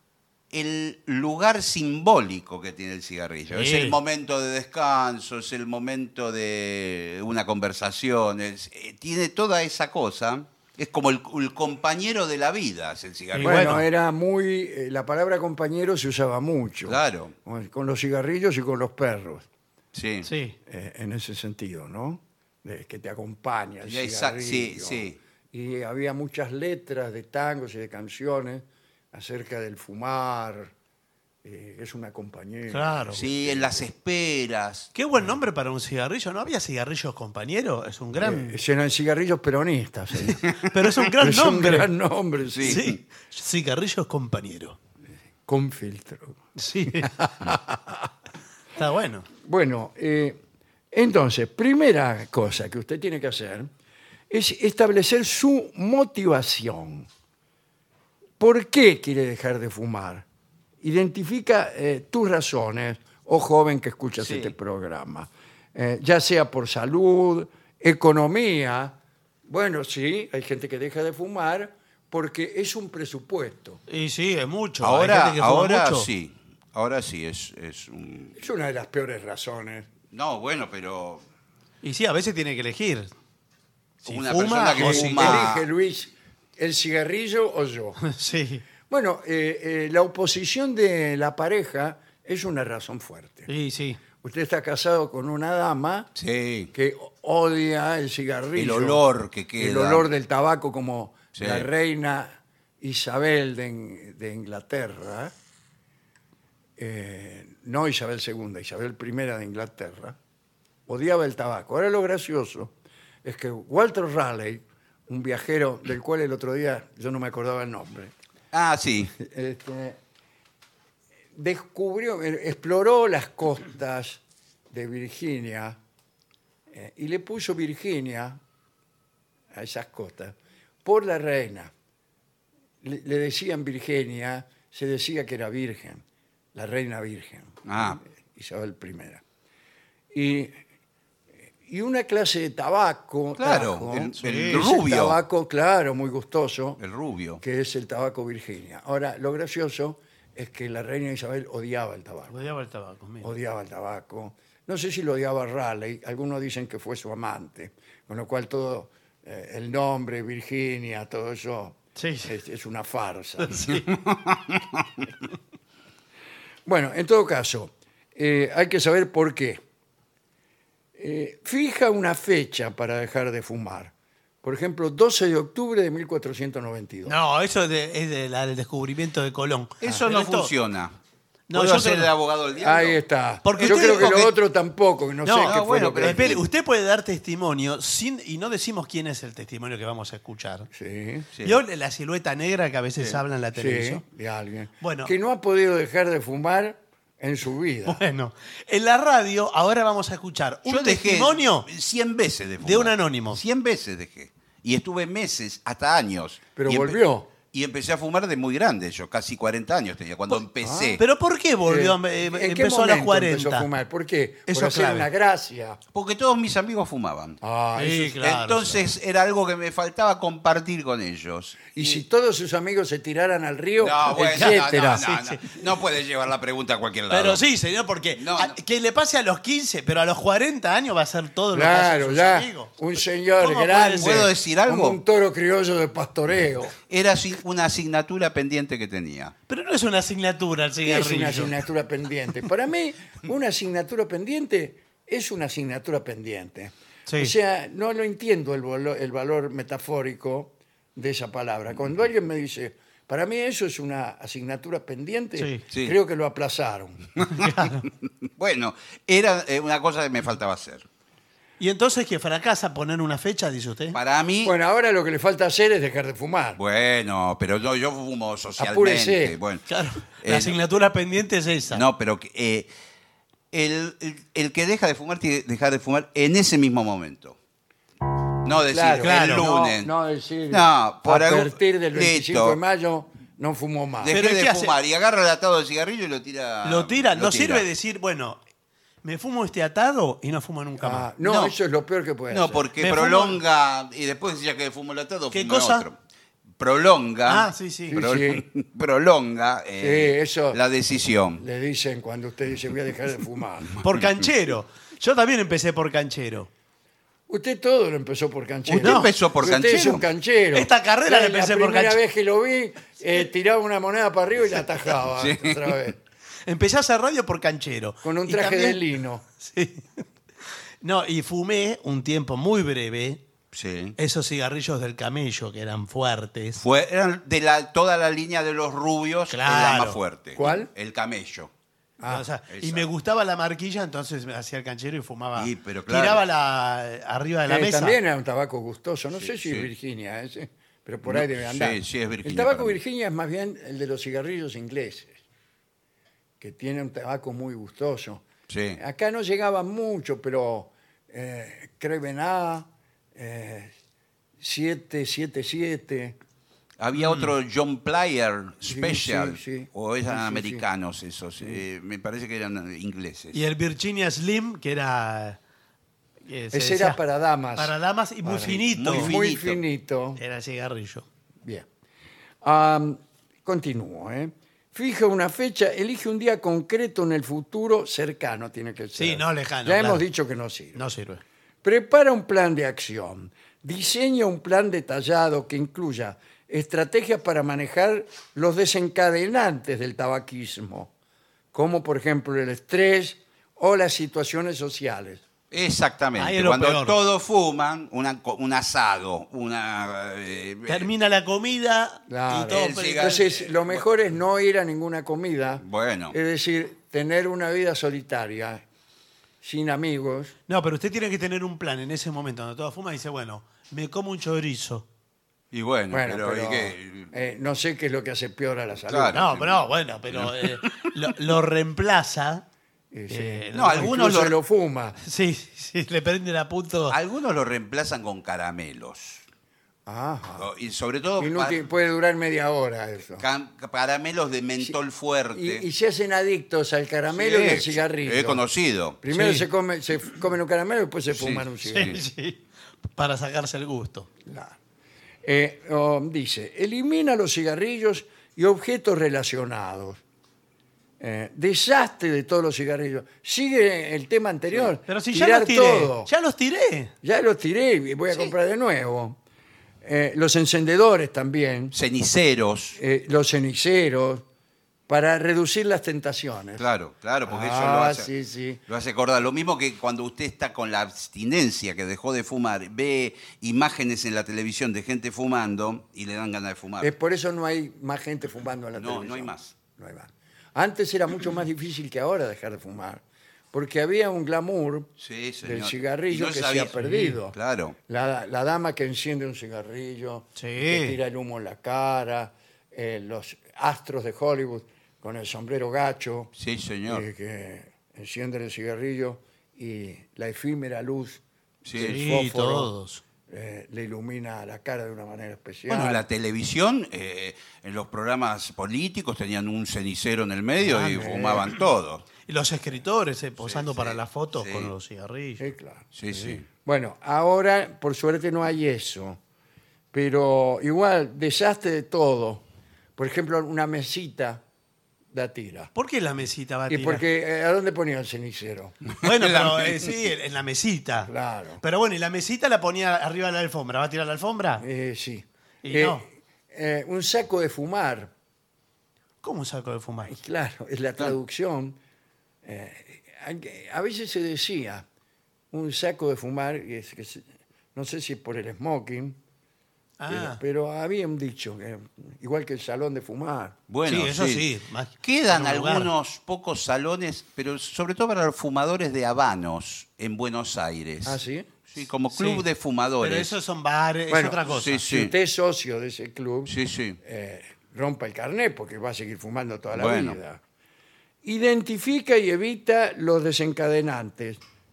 el lugar simbólico que tiene el cigarrillo. Sí. Es el momento de descanso, es el momento de una conversación, es- eh, tiene toda esa cosa. Es como el, el compañero de la vida, es el cigarrillo. Y bueno, bueno. era muy... eh, la palabra compañero se usaba mucho. Claro. Con- Con los cigarrillos y con los perros. Sí. Sí. eh, en ese sentido, ¿no? De que te acompaña el Ya, exacto, sí, cigarrillo. sí. Y había muchas letras de tangos y de canciones acerca del fumar. eh, es una compañera. Claro. Sí, en las esperas. Qué buen nombre para un cigarrillo. ¿No había cigarrillos compañero? Es un gran... Eh, eran cigarrillos peronistas. eh. Pero es un gran es un nombre. gran nombre, sí. Sí. Cigarrillos compañero. Con filtro. Sí. Está bueno. Bueno, eh, entonces, primera cosa que usted tiene que hacer es establecer su motivación. ¿Por qué quiere dejar de fumar? Identifica eh, tus razones, oh joven que escuchas Sí. este programa. Eh, ya sea por salud, economía. Bueno, sí, hay gente que deja de fumar porque es un presupuesto. Y sí, es mucho. Hay Ahora, gente que fuma ahora mucho. sí. Ahora sí, es, es un... Es una de las peores razones. No, bueno, pero Y sí, a veces tiene que elegir. Si una fuma persona que o Eh, si- fuma- Elige, Luis, el cigarrillo o yo. Sí. Bueno, eh, eh, la oposición de la pareja es una razón fuerte. Sí, sí. Usted está casado con una dama sí. que odia el cigarrillo. El olor que queda. El olor del tabaco como Sí. la reina Isabel de, In- de Inglaterra. eh, no Isabel segunda, Isabel primera de Inglaterra. Odiaba el tabaco. Ahora lo gracioso es que Walter Raleigh, un viajero del cual el otro día yo no me acordaba el nombre, Ah, sí. este, descubrió, eh, exploró las costas de Virginia eh, y le puso Virginia a esas costas por la reina. Le, le decían Virginia, se decía que era virgen, la reina virgen, Ah. Isabel primera. Y, y una clase de tabaco. Claro, trajo, el- sí, el ese rubio. tabaco, claro, muy gustoso, El rubio. que es el tabaco Virginia. Ahora, lo gracioso es que la reina Isabel odiaba el tabaco. Odiaba el tabaco. mira. Odiaba el tabaco. No sé si lo odiaba Raleigh, algunos dicen que fue su amante, con lo cual todo eh, el nombre, Virginia, todo eso Sí, sí. es, es una farsa. Sí. Bueno, en todo caso, eh, hay que saber por qué. Eh, fija una fecha para dejar de fumar. Por ejemplo, doce de octubre de mil cuatrocientos noventa y dos. No, eso es, de- es de la- del descubrimiento de Colón. Eso Pero no esto- funciona. No, ¿Puedo yo ser creo- el abogado del diablo? Ahí está. Porque Yo usted creo que dijo lo que- otro tampoco, que no, No, sé no, qué fue bueno, lo que... pero Espere, usted puede dar testimonio sin y no decimos quién es el testimonio que vamos a escuchar. Sí, Sí. ¿Vio la silueta negra que a veces habla en la sí, televisión? de alguien. Bueno. Que no ha podido dejar de fumar en su vida. Bueno, en la radio ahora vamos a escuchar un Yo dejé testimonio cien veces de fumar. de un anónimo. cien veces dejé. Y estuve meses, hasta años. Pero Y empe- volvió. Y empecé a fumar de muy grande, yo casi cuarenta años tenía, cuando empecé. ¿Pero por qué volvió? Eh, eh, ¿En qué empezó a los momento cuarenta. empezó a fumar? ¿Por qué? Eso Por hacer clave. una gracia. Porque todos mis amigos fumaban. Ah, eso Sí, es- claro. Entonces era algo que me faltaba compartir con ellos. Y si todos sus amigos se tiraran al río, No, bueno, no, etcétera. no, no, no, no. No puedes llevar la pregunta a cualquier lado. Pero sí, señor, porque No, a- no. que le pase a los quince, pero a los cuarenta años va a ser todo lo que hacen Claro, sus ya. amigos. Un señor ¿Cómo puede grande. ser? ¿Puedo decir algo? Como un toro criollo de pastoreo. Era asi- una asignatura pendiente que tenía. Pero no es una asignatura el ¿Qué es cigarrillo. una asignatura pendiente? Para mí, una asignatura pendiente es una asignatura pendiente. Sí. O sea, no lo entiendo el, valo- el valor metafórico de esa palabra. Cuando alguien me dice, para mí eso es una asignatura pendiente, Sí, sí. creo que lo aplazaron. Bueno, era eh, una cosa que me faltaba hacer. Y entonces que fracasa poner una fecha, dice usted. Para mí, Bueno, ahora lo que le falta hacer es dejar de fumar. bueno, pero no, yo fumo socialmente. Apúrese. Bueno, Claro, eh, la asignatura pendiente es esa. No, pero que, eh, el, el- el que deja de fumar tiene que dejar de fumar en ese mismo momento. No decir Claro, el claro. lunes. No, no decir, No, por a algo- partir del veinticinco Listo. de mayo no fumó más. Dejé Pero ¿qué de hace? fumar y agarra el atado de cigarrillo y lo tira. Lo tira, no tira. sirve decir, bueno, me fumo este atado y no fumo nunca Ah, más. no, No. eso es lo peor que puede No, hacer. porque Me fumo- prolonga. Y después, ya que fumo el atado, ¿Qué fumo cosa? otro. Prolonga. Ah, sí, sí. pro- Sí, prolonga eh, Sí, eso- la decisión. Le dicen cuando usted dice voy a dejar de fumar. Por canchero. Yo también empecé por canchero. Usted todo lo empezó por canchero. Usted empezó por Usted canchero. es un canchero. Esta carrera la empecé por La primera canchero. vez que lo vi, eh, tiraba una moneda para arriba y la atajaba Sí. otra vez. Empecé a hacer radio por canchero. Con un Y traje también- de lino. Sí. No, y fumé un tiempo muy breve Sí. esos cigarrillos del camello que eran fuertes. Fue, eran de la, toda la línea de los rubios, era la Claro. más fuerte. ¿Cuál? El camello. Ah, O sea, y esa. me gustaba la marquilla, entonces me hacía el canchero y fumaba. Sí, pero claro. Tiraba la, arriba de la Eh, mesa. También era un tabaco gustoso. No sé si sí. es Virginia, ese, pero por ahí No, debe andar. sí, sí es Virginia El tabaco para mí. Virginia es más bien el de los cigarrillos ingleses, que tiene un tabaco muy gustoso. Sí. Acá no llegaba mucho, pero eh, Craven A, eh, siete siete siete. Había otro John Player Mm. Sí, Special, sí, sí. o eran Sí, sí, sí. americanos esos, eh, me parece que eran ingleses. Y el Virginia Slim, que era. que se Ese decía- era para damas. Para damas y muy Para- finito. muy Muy finito. finito. Era cigarrillo. Bien. Am, continúo. ¿eh? Fija una fecha, elige un día concreto en el futuro cercano, tiene que ser. Sí, no lejano, Ya claro. hemos dicho que no sirve. No sirve. Prepara un plan de acción. Diseña un plan detallado que incluya estrategias para manejar los desencadenantes del tabaquismo, como por ejemplo el estrés o las situaciones sociales. Ahí Exactamente. es lo Cuando peor. todos fuman, una co- un asado, una... eh, Termina la comida Claro. y todo. El pero- cigarro- Entonces, lo mejor es no ir a ninguna comida. Bueno. Es decir, tener una vida solitaria, sin amigos. No, pero usted tiene que tener un plan en ese momento donde todo fuma y dice, bueno, me como un chorizo. Y bueno, Bueno, pero, pero, ¿y qué? eh, no sé qué es lo que hace peor a la salud. Claro. No, pero no, bueno, pero eh, lo, lo reemplaza. Eh, sí. eh, No, algunos Incluso lo- lo fuma. Sí, sí, le prenden a punto. Algunos lo reemplazan con caramelos. Ajá. Y sobre todo Inútil, pa- puede durar media hora eso. cam- caramelos de mentol fuerte. Y, y se hacen adictos al caramelo Sí, y al cigarrillo. He conocido. Primero Sí. se, come, se comen un caramelo y después se Sí, fuman un sí. cigarrillo. Sí, sí. Para sacarse el gusto. Claro. Eh, oh, dice, elimina los cigarrillos y objetos relacionados. Eh, desastre de todos los cigarrillos. Sigue el tema anterior. Pero si ya Tirar los tiré. todo. Ya los tiré. Ya los tiré y voy a comprar de nuevo. Eh, los encendedores también. Ceniceros. eh, los ceniceros. Para reducir las tentaciones. Claro, claro, porque eso Ah, lo hace, sí, sí. lo hace acordar. Lo mismo que cuando usted está con la abstinencia, que dejó de fumar, ve imágenes en la televisión de gente fumando y le dan ganas de fumar. Es por eso no hay más gente fumando en la No, televisión. no hay más. No hay más. Antes era mucho más difícil que ahora dejar de fumar, porque había un glamour Sí, señor. del cigarrillo Y no que sabía- se ha perdido. Sí, claro. La, la dama que enciende un cigarrillo, Sí. que tira el humo en la cara, eh, los astros de Hollywood con el sombrero gacho, Sí, señor. eh, que encienden el cigarrillo y la efímera luz Sí. del Sí, fósforo todos. eh, le ilumina la cara de una manera especial. Bueno, en la televisión, eh, en los programas políticos tenían un cenicero en el medio Ah, y me- fumaban todos. Y los escritores eh, posando Sí, para sí, las fotos sí. con los cigarrillos. Sí, claro. Sí, sí. Bueno, ahora por suerte no hay eso, pero igual, desastre de todo. Por ejemplo, una mesita la tira. ¿Por qué la mesita va a ¿Y tirar? porque eh, a dónde ponía el cenicero? Bueno, La pero me- eh, sí, en la mesita. Claro. Pero bueno, y la mesita la ponía arriba de la alfombra. ¿Va a tirar la alfombra? Eh, sí. Y Eh, no. eh, un saco de fumar, ¿Cómo un saco de fumar? claro, es la traducción. Eh, a a veces se decía un saco de fumar, y es que se- no sé si es por el smoking, pero, Ah, pero había un dicho, que, igual que el salón de fumar. Bueno, sí, eso sí. más- Quedan en un lugar. algunos pocos salones, pero sobre todo para los fumadores de habanos en Buenos Aires. ¿Ah, sí? Sí, como club Sí. de fumadores. Pero esos son bares, Bueno, es otra cosa. sí, Si usted es socio de ese club, Sí, sí. eh, rompa el carnet porque va a seguir fumando toda la Bueno. vida. Identifica y evita los desencadenantes.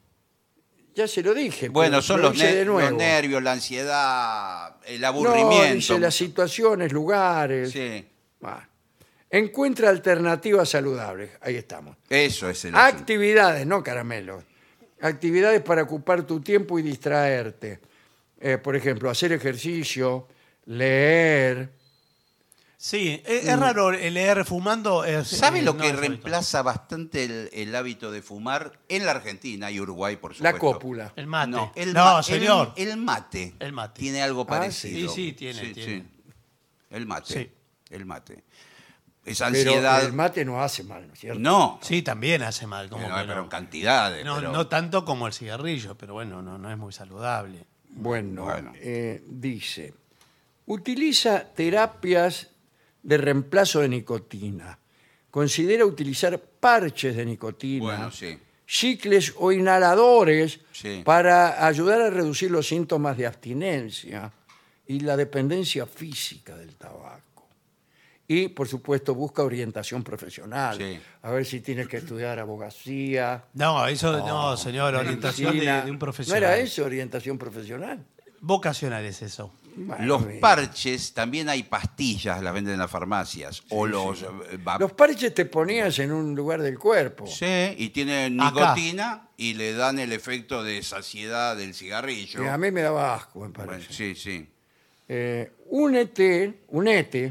Ya se lo dije. Bueno, pero son lo los, hice ne- de los nuevo. nervios, la ansiedad, el No, aburrimiento. dice las situaciones, lugares. Sí, Bueno. Encuentra alternativas saludables. Ahí estamos. eso es el asunto. Actividades, no caramelos. Actividades para ocupar tu tiempo y distraerte. Eh, por ejemplo, hacer ejercicio, leer. Sí, es, es raro el leer fumando. es- ¿Sabe eh, lo no que es habitual. reemplaza bastante el, el hábito de fumar en la Argentina y Uruguay, por La supuesto? cópula. El mate. No, el no, ma- el- señor. El, mate. El mate. Tiene algo Ah, parecido. sí. Sí, sí, tiene, tiene. El mate. Sí. El mate. Esa Pero ansiedad. el mate no hace mal, ¿no es cierto? No. Sí, también hace mal. Como Pero, que pero no. en cantidades. No, pero- no tanto como el cigarrillo, pero bueno, no, no es muy saludable. Bueno, Bueno. eh, dice, utiliza terapias de reemplazo de nicotina. Considera utilizar parches de nicotina, Bueno, sí. chicles o inhaladores Sí. para ayudar a reducir los síntomas de abstinencia y la dependencia física del tabaco. Y, por supuesto, busca orientación profesional. Sí. A ver si tienes que estudiar abogacía. No, eso no, señor, orientación de, medicina. de un ¿No profesional. era eso, orientación profesional? Vocacional es eso. Bueno, Los bien. parches, también hay pastillas, las venden en las farmacias. o los. eh, va- Los parches te ponías en un lugar del cuerpo. Sí, y tienen Acá. nicotina y le dan el efecto de saciedad del cigarrillo. Que a mí me daba asco, me Bueno, parece. sí, sí. Eh, únete, únete,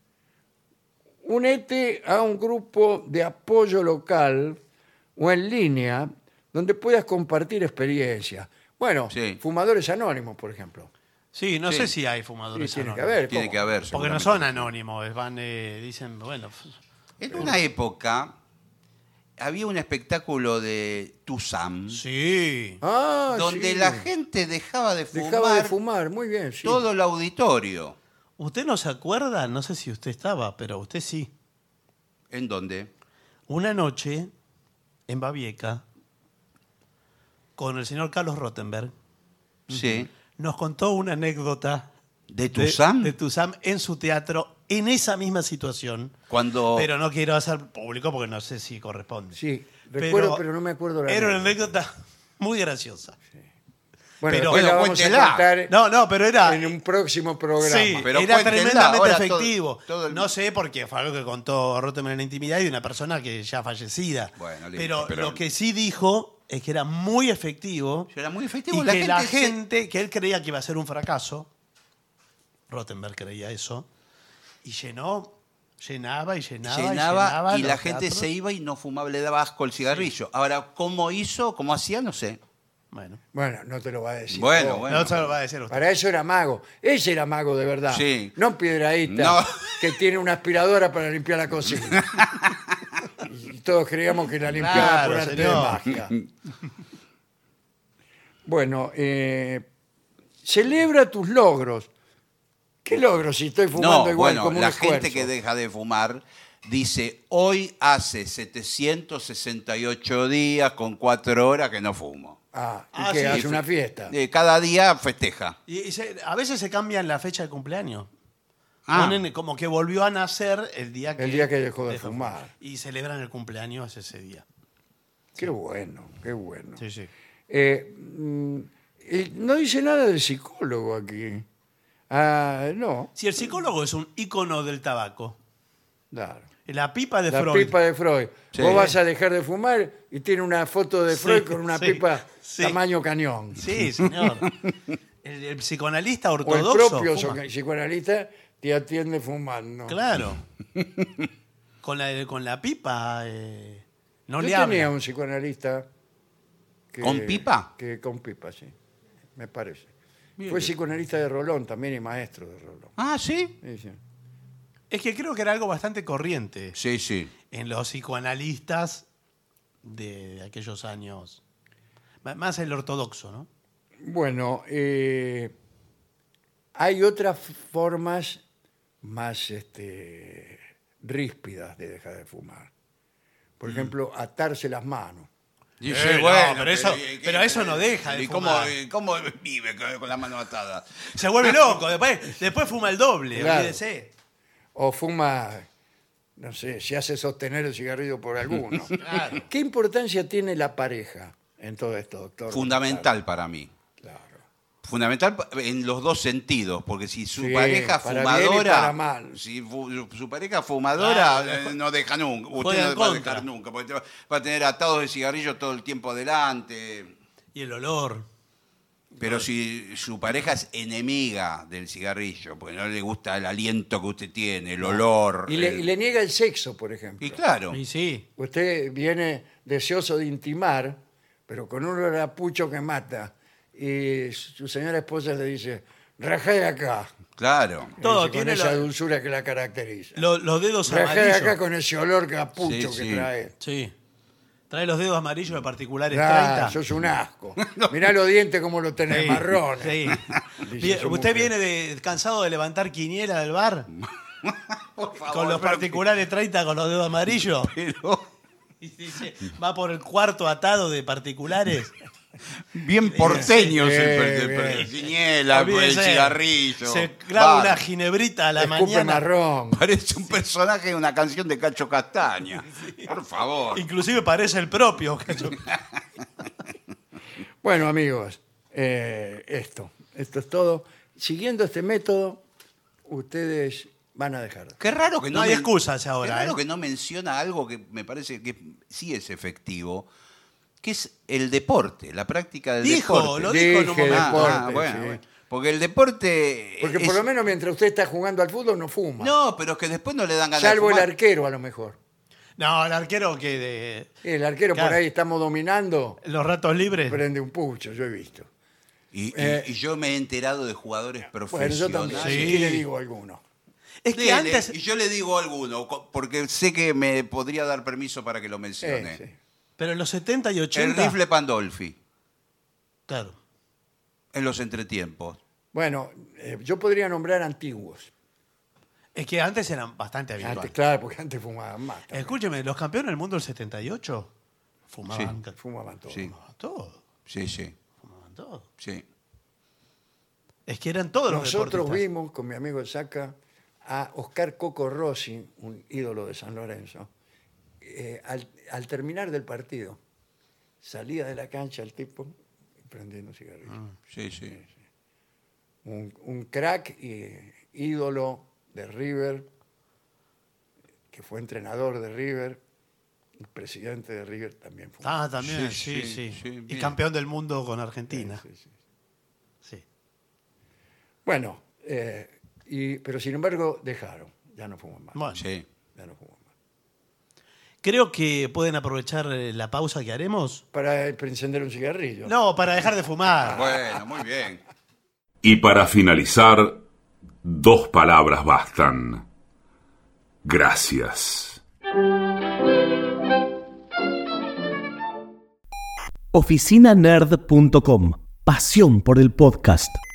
únete a un grupo de apoyo local o en línea donde puedas compartir experiencias. Bueno, Sí. fumadores anónimos, por ejemplo. Sí, no Sí. sé si hay Sí, fumadores tiene que anónimos. haber. Tiene ¿cómo? que haber. Porque no seguramente. son anónimos, van, eh, dicen, bueno, f- En una época había un espectáculo de Tuzam sí. Ah, donde sí. la gente dejaba de fumar, Dejaba de fumar, muy bien. Sí. todo el auditorio. ¿Usted no se acuerda? No sé si usted estaba, pero usted sí. ¿En dónde? Una noche en Babieca, con el señor Carlos Rottenberg, Sí. nos contó una anécdota ¿De de- Tuzam? de Tuzam en su teatro, en esa misma situación. Cuando. Pero no quiero hacer público porque no sé si corresponde. Sí, recuerdo, pero no me acuerdo la Era una anécdota. anécdota muy graciosa. Bueno, pero después la bueno, vamos a cuéntela. contar no, no, pero era en un próximo programa. sí, Pero era cuéntenla, tremendamente ahora todo- efectivo. todo el- No sé porque fue algo que contó Rottenmeier en la intimidad y de una persona que ya fallecida. Bueno, listo, pero, pero- lo que sí dijo es que era muy efectivo Era muy efectivo. y la que gente la se- gente, que él creía que iba a ser un fracaso, Rottenberg creía eso, y llenó, llenaba y llenaba, llenaba, y, llenaba y la los gente teatros. se iba y no fumaba, le daba asco el cigarrillo. Ahora, ¿cómo hizo? ¿Cómo hacía? No sé. Bueno, Bueno, no te lo va a decir. Bueno, vos. bueno. no se lo va a decir usted. Para eso era mago. Ese era mago de verdad. Sí. No Piedrahíta, No. que tiene una aspiradora para limpiar la cocina. Y todos creíamos que la limpiaba Claro, por arte de señor. magia. Bueno, eh, celebra tus logros. ¿Qué logros si estoy fumando No, igual bueno, como un la esfuerzo? gente que deja de fumar dice, hoy hace setecientos sesenta y ocho días con cuatro horas que no fumo. Ah, ¿y Ah, qué? sí. ¿Hace una fiesta? Eh, cada día festeja. Y, y se- a veces se cambian la fecha de cumpleaños. Ah. Ponen como que volvió a nacer el día que, El día que dejó de fumar. Y celebran el cumpleaños ese día. Qué bueno, qué bueno. Sí, sí. Eh, mm, eh, no dice nada de psicólogo aquí. Ah, no, Si el psicólogo es un ícono del tabaco, claro. la pipa de La Freud. pipa de Freud. Sí. Vos vas a dejar de fumar y tiene una foto de Sí, Freud con una sí, pipa sí. tamaño cañón. Sí, señor. El, el psicoanalista O el ortodoxo. propio fuma. psicoanalista te atiende fumando. Claro. Con la, con la pipa eh, no Yo le tenía habla. un psicoanalista. que- ¿Con pipa? Que, con pipa, sí. Me parece. Bien. Fue psicoanalista de Rolón también y maestro de Rolón. Ah, ¿sí? Sí, sí. Es que creo que era algo bastante corriente Sí, sí. en los psicoanalistas de, de aquellos años. M- Más el ortodoxo, ¿no? Bueno, eh, hay otras formas más este, ríspidas de dejar de fumar. Por ejemplo, atarse las manos. Y Eh, sí, no, pero eso- ¿y qué- pero eso no deja de ¿Y cómo, fumar. y cómo vive con- con la mano atada? Se vuelve loco, después, después fuma el doble, Claro. olvídese. O fuma, no sé, se hace sostener el cigarrillo por alguno. Claro. ¿Qué importancia tiene la pareja en todo esto, doctor? Fundamental para mí. Claro. Fundamental pa- en los dos sentidos, porque si su Sí, pareja para bien y fumadora, para mal. si fu- su pareja fumadora Claro, eh, no deja nunca, usted juega no en va a contra. dejar nunca, porque te va, va a tener atados de cigarrillo todo el tiempo adelante. Y el olor. Pero si su pareja es enemiga del cigarrillo, porque no le gusta el aliento que usted tiene, el olor. Y le, el- y le niega el sexo, por ejemplo. y claro, Y sí. Usted viene deseoso de intimar, pero con un olor a pucho que mata. Y su señora esposa le dice, rajá de acá. claro. Y Todo dice, con tiene esa lo- dulzura que la caracteriza. Lo- los dedos Rajá de amarillos. acá con ese olor que a pucho Sí, que sí. trae. Sí. Trae los dedos amarillos de particulares Ah, treinta. sos un asco. Mirá los dientes como los tenés, Sí, marrones. sí. Dice Bien, su ¿Usted mujer. viene de, cansado de levantar quiniela del bar? Por favor, Con los pero- particulares treinta con los dedos amarillos. pero Y dice, va por el cuarto atado de particulares. bien porteños Sí, el, el, bien. el ciñela, el Olvídese. cigarrillo. Se clava Va, una ginebrita a la Escupe mañana. marrón. Parece un personaje de una canción de Cacho Castaña. Por favor. Inclusive parece el propio. Bueno, amigos, eh, esto. Esto es todo. Siguiendo este método, ustedes van a dejar. Qué raro que no, No hay men- excusas ahora, Qué raro ¿eh? que no menciona algo que me parece que sí es efectivo, que es el deporte, la práctica del Dijo, deporte. lo dijo en un Dije momento. deporte, Ah, bueno, sí. bueno. Porque el deporte. Porque es- por lo menos mientras usted está jugando al fútbol no fuma. No, pero es que después no le dan ganas Salvo de el fumar. arquero, a lo mejor. No, el arquero que de El arquero Claro. por ahí estamos dominando, los ratos libres. prende un pucho, yo he visto. Y, y- Eh, y yo me he enterado de jugadores Bueno, yo profesionales. también. Sí. Aquí le digo a alguno. Es que Dele, antes. Y yo le digo alguno, co- porque sé que me podría dar permiso para que lo Eh, mencione. sí. Pero en los setenta y El ochenta. rifle Pandolfi, Claro. en los entretiempos. Bueno, eh, yo podría nombrar antiguos. Es que antes eran bastante Antes, habituales. claro, porque antes fumaban más. también. Escúcheme, los campeones del mundo del setenta y ocho fumaban, ca- Fumaban todos. Sí. fumaban todo. Sí, sí, Fumaban todo. sí. Es que eran todos los Nosotros deportistas. vimos con mi amigo Saca a Oscar Coco Rossi, un ídolo de San Lorenzo, eh, al, al terminar del partido, salía de la cancha el tipo prendiendo cigarrillos. Ah, sí, sí. Un, un crack y ídolo de River, que fue entrenador de River, el presidente de River también fue. Ah, también, Sí, sí, sí, sí. sí, y bien. campeón del mundo con Argentina. Sí, sí. Sí. Bueno, eh, y, pero sin embargo dejaron, ya no fuman más. Bueno, Sí. Ya no fuman más. creo que pueden aprovechar eh, la pausa que haremos. Para, para encender un cigarrillo. No, para dejar de fumar. Bueno, muy bien. Y para finalizar, dos palabras bastan. Gracias. oficina nerd punto com. Pasión por el podcast.